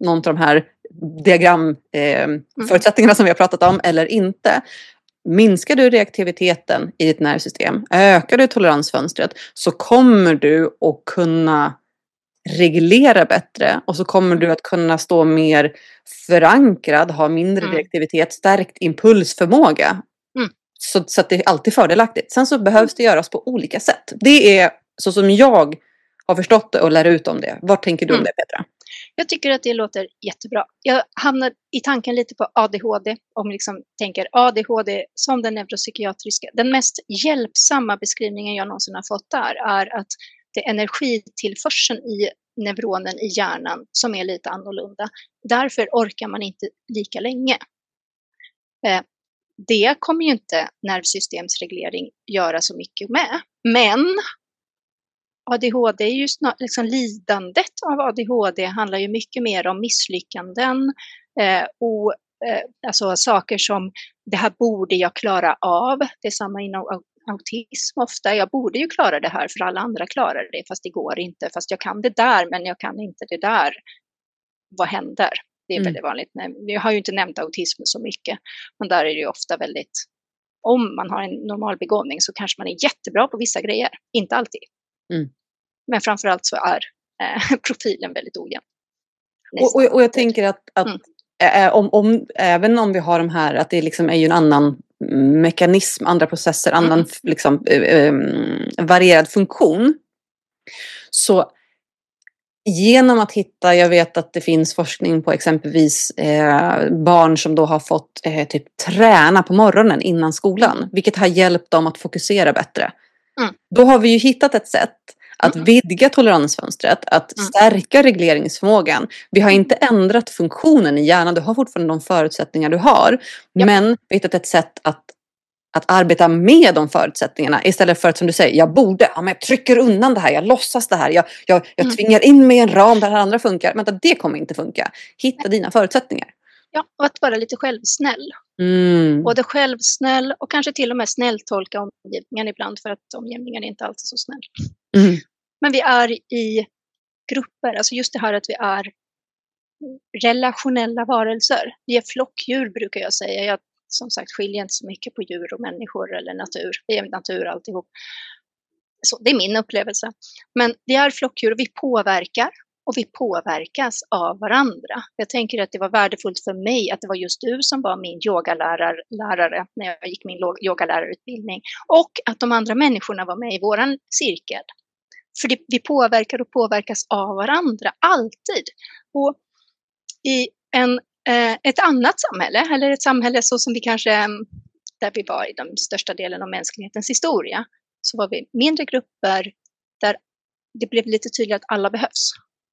någon av de här förutsättningarna som vi har pratat om eller inte. Minskar du reaktiviteten i ditt nervsystem, ökar du toleransfönstret, så kommer du att kunna reglera bättre och så kommer du att kunna stå mer förankrad, ha mindre reaktivitet, stärkt impulsförmåga. Så att det är alltid fördelaktigt. Sen så behövs det göras på olika sätt. Det är så som jag har förstått det och lär ut om det. Vad tänker du om det, Petra? Jag tycker att det låter jättebra. Jag hamnar i tanken lite på ADHD. Om liksom tänker ADHD som den neuropsykiatriska. Den mest hjälpsamma beskrivningen jag någonsin har fått där är att det är energitillförseln i neuronen i hjärnan som är lite annorlunda. Därför orkar man inte lika länge. Det kommer ju inte nervsystemsreglering göra så mycket med. Men ADHD är ju liksom lidandet av ADHD handlar ju mycket mer om misslyckanden och alltså saker som det här borde jag klara av. Det är samma inom autism ofta. Jag borde ju klara det här för alla andra klarar det fast det går inte. Fast jag kan det där men jag kan inte det där. Vad händer? Det är väldigt vanligt. Jag har ju inte nämnt autism så mycket. Men där är det ju ofta väldigt, om man har en normal begåvning så kanske man är jättebra på vissa grejer. Inte alltid. Men framförallt så är profilen väldigt ojämn. Och jag tänker att även om vi har de här, att det liksom är ju en annan mekanism, andra processer, annan liksom, varierad funktion. Så genom att hitta, jag vet att det finns forskning på exempelvis barn som då har fått typ träna på morgonen innan skolan. Vilket har hjälpt dem att fokusera bättre. Då har vi ju hittat ett sätt att vidga toleransfönstret, att stärka regleringsförmågan. Vi har inte ändrat funktionen i hjärnan, du har fortfarande de förutsättningar du har. Men vi har hittat ett sätt att arbeta med de förutsättningarna istället för att, som du säger, jag trycker undan det här, jag låtsas det här, jag tvingar in mig i en ram där det andra funkar. Men det kommer inte funka. Hitta dina förutsättningar. Ja, och att vara lite självsnäll. Både självsnäll och kanske till och med snälltolka omgivningen ibland för att omgivningen är inte alltid så snäll. Men vi är i grupper, alltså just det här att vi är relationella varelser. Vi är flockdjur brukar jag säga. Jag som sagt skiljer inte så mycket på djur och människor eller natur. Vi är natur alltihop. Så det är min upplevelse. Men vi är flockdjur och vi påverkar. Och vi påverkas av varandra. Jag tänker att det var värdefullt för mig att det var just du som var min yogalärare när jag gick min yogalärarutbildning. Och att de andra människorna var med i våran cirkel. För vi påverkar och påverkas av varandra, alltid. Och i ett annat samhälle, eller ett samhälle så som vi kanske, där vi var i den största delen av mänsklighetens historia, så var vi mindre grupper där det blev lite tydligt att alla behövs.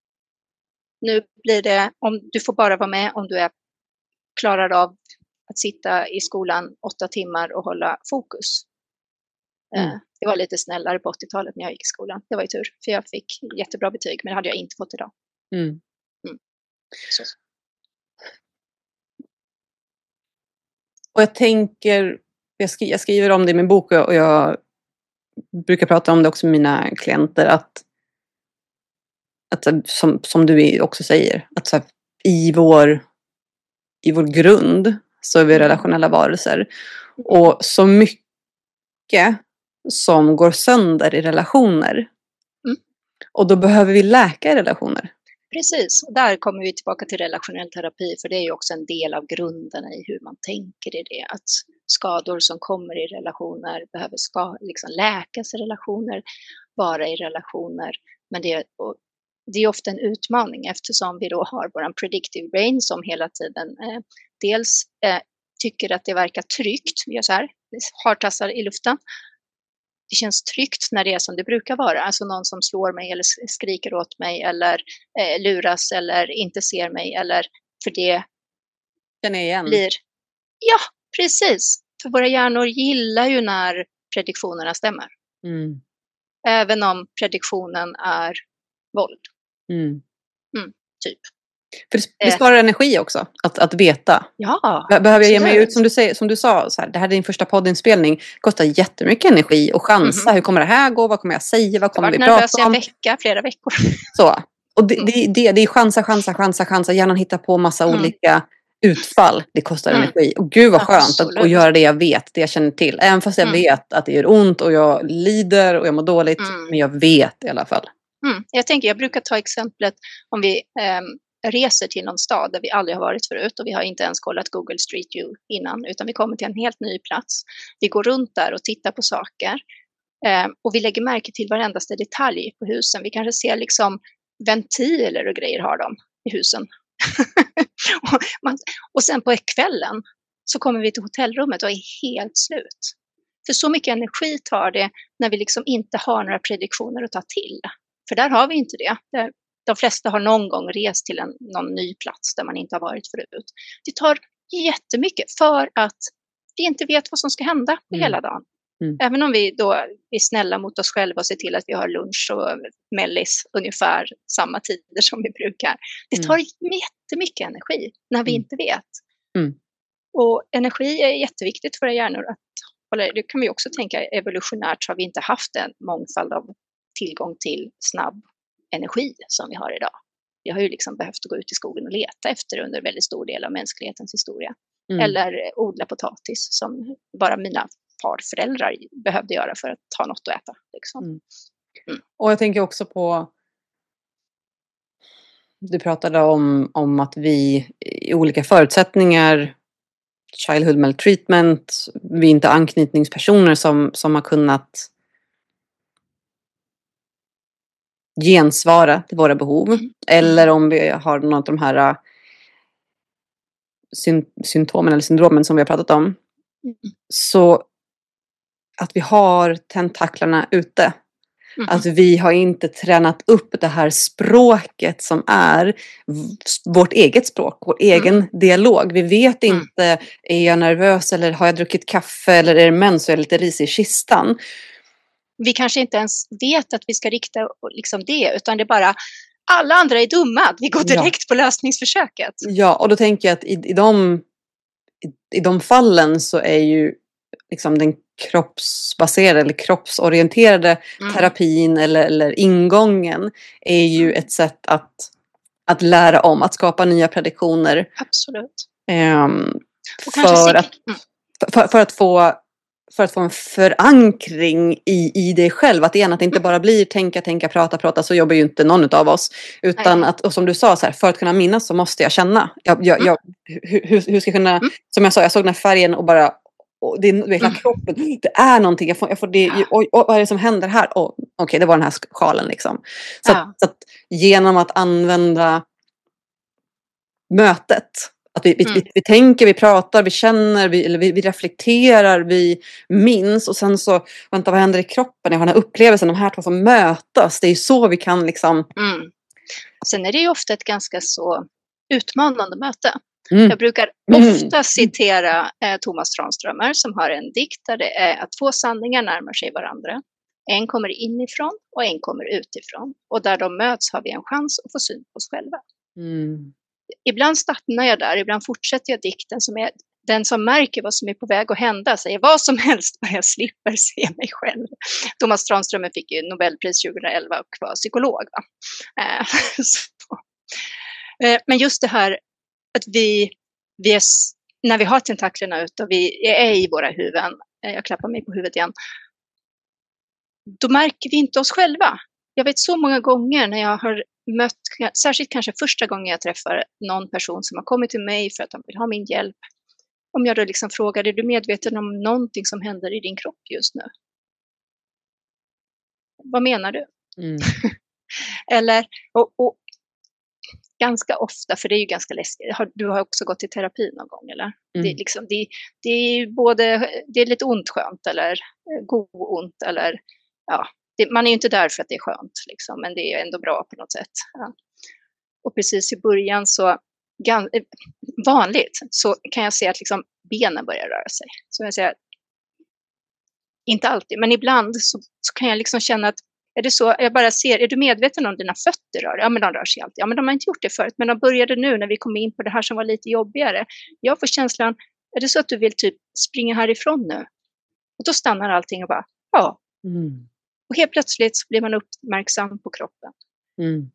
Nu blir det, om du får bara vara med om du klarar av att sitta i skolan 8 timmar och hålla fokus. Det var lite snällare på 80-talet när jag gick i skolan. Det var ju tur, för jag fick jättebra betyg, men det hade jag inte fått idag. Så. Och jag tänker, jag skriver om det i min bok och jag brukar prata om det också med mina klienter, att som du också säger, att så här, i vår grund så är vi relationella varelser. Och så mycket som går sönder i relationer. Och då behöver vi läka i relationer. Precis, och där kommer vi tillbaka till relationell terapi, för det är ju också en del av grunderna i hur man tänker i det. Att skador som kommer i relationer behöver liksom läkas i relationer, vara i relationer. Men det är ofta en utmaning eftersom vi då har vår predictive brain som hela tiden dels tycker att det verkar tryggt. Vi gör så här, hartassar i luften. Det känns tryggt när det är som det brukar vara. Alltså någon som slår mig eller skriker åt mig eller luras eller inte ser mig. Eller för det blir... Ja, precis. För våra hjärnor gillar ju när prediktionerna stämmer. Även om prediktionen är våld. Typ. För det sparar energi också, att veta. Ja, behöver jag ge mig ut, som du sa, så här, det här är din första poddinspelning, kostar jättemycket energi och chansa. Hur kommer det här gå? Vad kommer jag säga? Vad kommer vi prata om? En vecka, flera veckor. Så. Och det är chansa. Hjärnan hittar på massa olika utfall. Det kostar energi. Och gud vad skönt att göra det jag vet, det jag känner till. Även fast jag vet att det gör ont och jag lider och jag mår dåligt. Men jag vet i alla fall. Jag brukar ta exemplet om vi reser till någon stad där vi aldrig har varit förut och vi har inte ens kollat Google Street View innan, utan vi kommer till en helt ny plats. Vi går runt där och tittar på saker och vi lägger märke till varendaste detalj på husen. Vi kanske ser liksom ventiler och grejer har de i husen. och sen på kvällen så kommer vi till hotellrummet och är helt slut. För så mycket energi tar det när vi liksom inte har några prediktioner att ta till. För där har vi inte det. De flesta har någon gång rest till någon ny plats där man inte har varit förut. Det tar jättemycket för att vi inte vet vad som ska hända hela dagen. Även om vi då är snälla mot oss själva och ser till att vi har lunch och mellis ungefär samma tider som vi brukar. Det tar jättemycket energi när vi inte vet. Och energi är jätteviktigt för våra hjärnor att hålla. Det kan vi också tänka evolutionärt, så har vi inte haft en mångfald av tillgång till snabb energi som vi har idag. Vi har ju liksom behövt gå ut i skogen och leta efter under en väldigt stor del av mänsklighetens historia. Eller odla potatis som bara mina farföräldrar behövde göra för att ha något att äta. Liksom. Och jag tänker också på, du pratade om att vi i olika förutsättningar, childhood maltreatment, vi är inte anknytningspersoner som har kunnat gensvara till våra behov. Eller om vi har något av de här symptomen eller syndromen som vi har pratat om. Så att vi har tentaklarna ute. Att vi har inte tränat upp det här språket som är vårt eget språk, vår egen dialog. Vi vet inte, är jag nervös eller har jag druckit kaffe eller är det mens så är jag lite risig i kistan. Vi kanske inte ens vet att vi ska rikta liksom det, utan det är bara alla andra är dumma. Vi går direkt på lösningsförsöket. Ja, och då tänker jag att i de fallen så är ju liksom den kroppsbaserade eller kroppsorienterade terapin eller ingången är ju ett sätt att lära om, att skapa nya prediktioner. Absolut. För att få en förankring i dig själv. Att det inte bara blir tänka, prata, så jobbar ju inte någon av oss. Utan att, och som du sa, så här, för att kunna minnas så måste jag känna. Hur ska jag kunna, som jag sa, jag såg den här färgen och bara, och det är hela kroppen. Det är någonting, jag får det, vad är det som händer här? Okej, det var den här sjalen liksom. Så att genom att använda mötet, att vi tänker, vi pratar, vi känner, vi reflekterar, vi minns och sen så, vänta, vad händer i kroppen? Jag har den här upplevelsen, de här två får mötas. Det är ju så vi kan liksom. Sen är det ju ofta ett ganska så utmanande möte. Jag brukar ofta citera Thomas Tranströmer som har en dikt där det är att två sanningar närmar sig varandra. En kommer inifrån och en kommer utifrån. Och där de möts har vi en chans att få syn på oss själva. Ibland stannar jag där, ibland fortsätter jag dikten som är den som märker vad som är på väg att hända, säger vad som helst bara jag slipper se mig själv. Thomas Tranströmer fick ju Nobelpris 2011 och var psykolog. Men just det här att vi är, när vi har tentaklerna ut och vi är i våra huvuden, jag klappar mig på huvudet igen, då märker vi inte oss själva. Jag vet så många gånger när jag har mött, särskilt kanske första gången jag träffar någon person som har kommit till mig för att de vill ha min hjälp. Om jag då liksom frågar, är du medveten om någonting som händer i din kropp just nu? Vad menar du? Eller, och ganska ofta, för det är ju ganska läskigt. Du har också gått i terapi någon gång, eller? Det är ju både, det är lite ont skönt eller ont eller ja. Man är ju inte där för att det är skönt, liksom, men det är ändå bra på något sätt. Ja. Och precis i början så vanligt så kan jag se att liksom benen börjar röra sig. Så jag säger, inte alltid, men ibland så kan jag liksom känna att är det så, jag bara ser, är du medveten om dina fötter rör? Ja, men de rör sig alltid. Ja, men de har inte gjort det förut, men de började nu när vi kom in på det här som var lite jobbigare. Jag får känslan, är det så att du vill typ springa härifrån nu? Och då stannar allting och bara, ja. Och helt plötsligt så blir man uppmärksam på kroppen.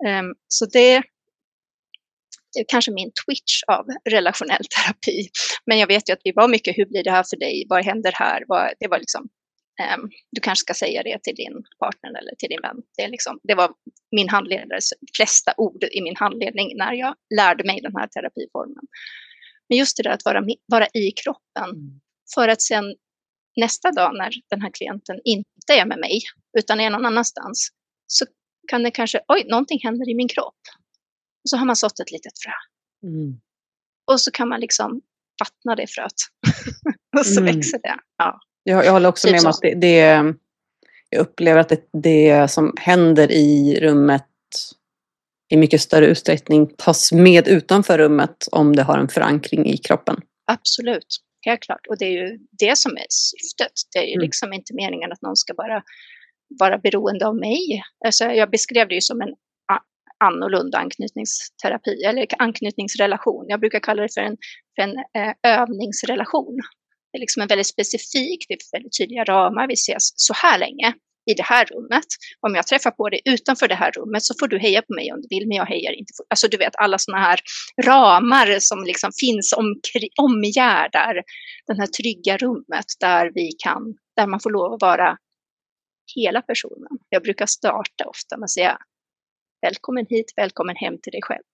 Så det är kanske min twitch av relationell terapi. Men jag vet ju att vi var mycket, hur blir det här för dig? Vad händer här? Det var liksom, du kanske ska säga det till din partner eller till din vän. Det var min handledares flesta ord i min handledning när jag lärde mig den här terapiformen. Men just det där att vara i kroppen, för att sen nästa dag när den här klienten inte är med mig utan är någon annanstans, så kan det kanske, någonting händer i min kropp. Och så har man sått ett litet frö. Och så kan man liksom vattna det fröet. Och så växer det. Ja. Jag håller också med om att jag upplever att det som händer i rummet i mycket större utsträckning tas med utanför rummet om det har en förankring i kroppen. Absolut, helt klart. Och det är ju det som är syftet. Det är ju liksom inte meningen att någon ska bara vara beroende av mig. Alltså jag beskrev det ju som en annorlunda anknytningsterapi eller anknytningsrelation. Jag brukar kalla det för en övningsrelation. Det är liksom en väldigt specifik, det är väldigt tydliga ramar. Vi ses så här länge i det här rummet. Om jag träffar på dig utanför det här rummet så får du heja på mig om du vill, men jag hejar inte. Alltså du vet, alla såna här ramar som liksom finns omgärdar det här trygga rummet där man får lov att vara hela personen. Jag brukar starta ofta med att säga välkommen hit, välkommen hem till dig själv.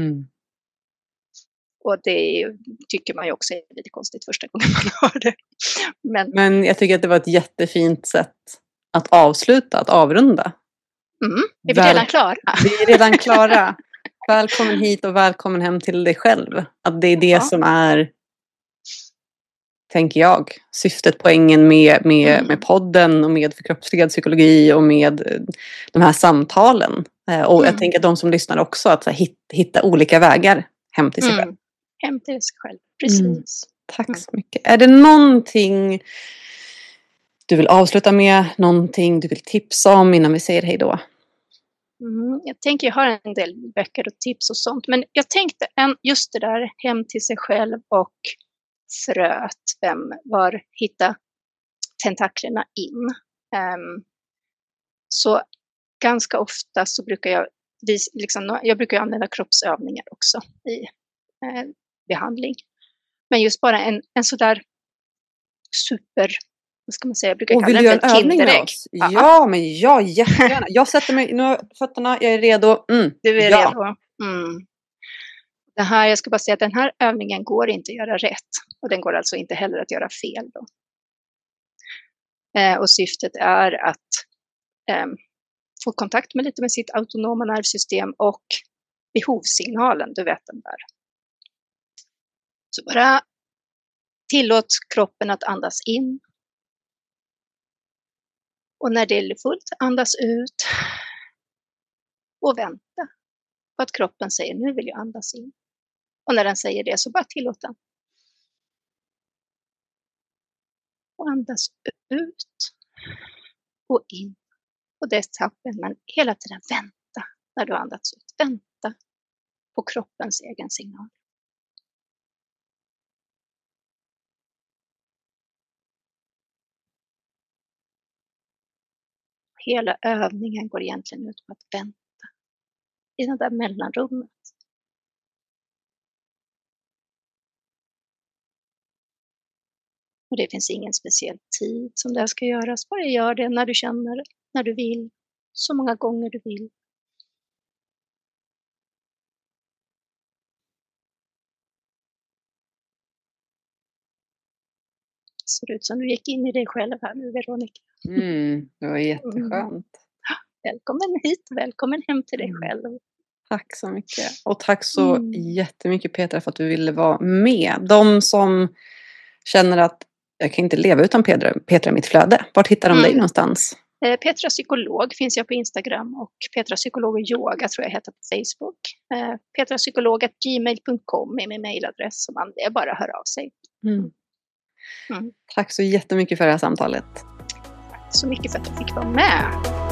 Och det tycker man ju också är lite konstigt första gången man hör det. Men jag tycker att det var ett jättefint sätt att avsluta, att avrunda. Är vi redan klara? Vi är redan klara. Välkommen hit och välkommen hem till dig själv. Att det är det som är, tänker jag, syftet, poängen med podden och med förkroppsligad psykologi och med de här samtalen. Och jag tänker att de som lyssnar också, att hitta olika vägar hem till sig själv. Hem till sig själv, precis. Tack så mycket. Är det någonting du vill avsluta med? Någonting du vill tipsa om innan vi säger hej då? Jag tänker, jag har en del böcker och tips och sånt. Men jag tänkte just det där hem till sig själv och fröet. Hitta tentaklerna in. Så ganska ofta så brukar jag brukar använda kroppsövningar också i behandling. Men just bara en sådär vad ska man säga, jag brukar kalla det för Kinderägg. Ja, men jättegärna. Jag sätter mig, nu har fötterna, jag är redo. Du är redo. Det här, jag ska bara säga att den här övningen går inte att göra rätt. Och den går alltså inte heller att göra fel då. Och syftet är att få kontakt med sitt autonoma nervsystem och behovssignalen, du vet den där. Så bara tillåt kroppen att andas in. Och när det är fullt, andas ut. Och vänta på att kroppen säger, nu vill jag andas in. Och när den säger det så bara tillåt den. Och andas ut. Och in. Och det är tappen, men hela tiden vänta när du andats ut. Vänta på kroppens egen signal. Hela övningen går egentligen ut på att vänta i det där mellanrummet. Och det finns ingen speciell tid som det ska göras. Bara gör det när du känner, när du vill, så många gånger du vill. Ser ut som du gick in i dig själv här nu, Veronica. Det var jätteskönt. Välkommen hit, välkommen hem till dig själv. Tack så mycket. Och tack så jättemycket Petra för att du ville vara med. De som känner att jag kan inte leva utan Petra i mitt flöde. Vart hittar de dig någonstans? Petra Psykolog finns jag på Instagram och Petra Psykolog och Yoga tror jag heter på Facebook. petrapsykolog@gmail.com är min mejladress, så det är bara att höra av sig. Tack så jättemycket för det här samtalet. Tack så mycket för att jag fick vara med.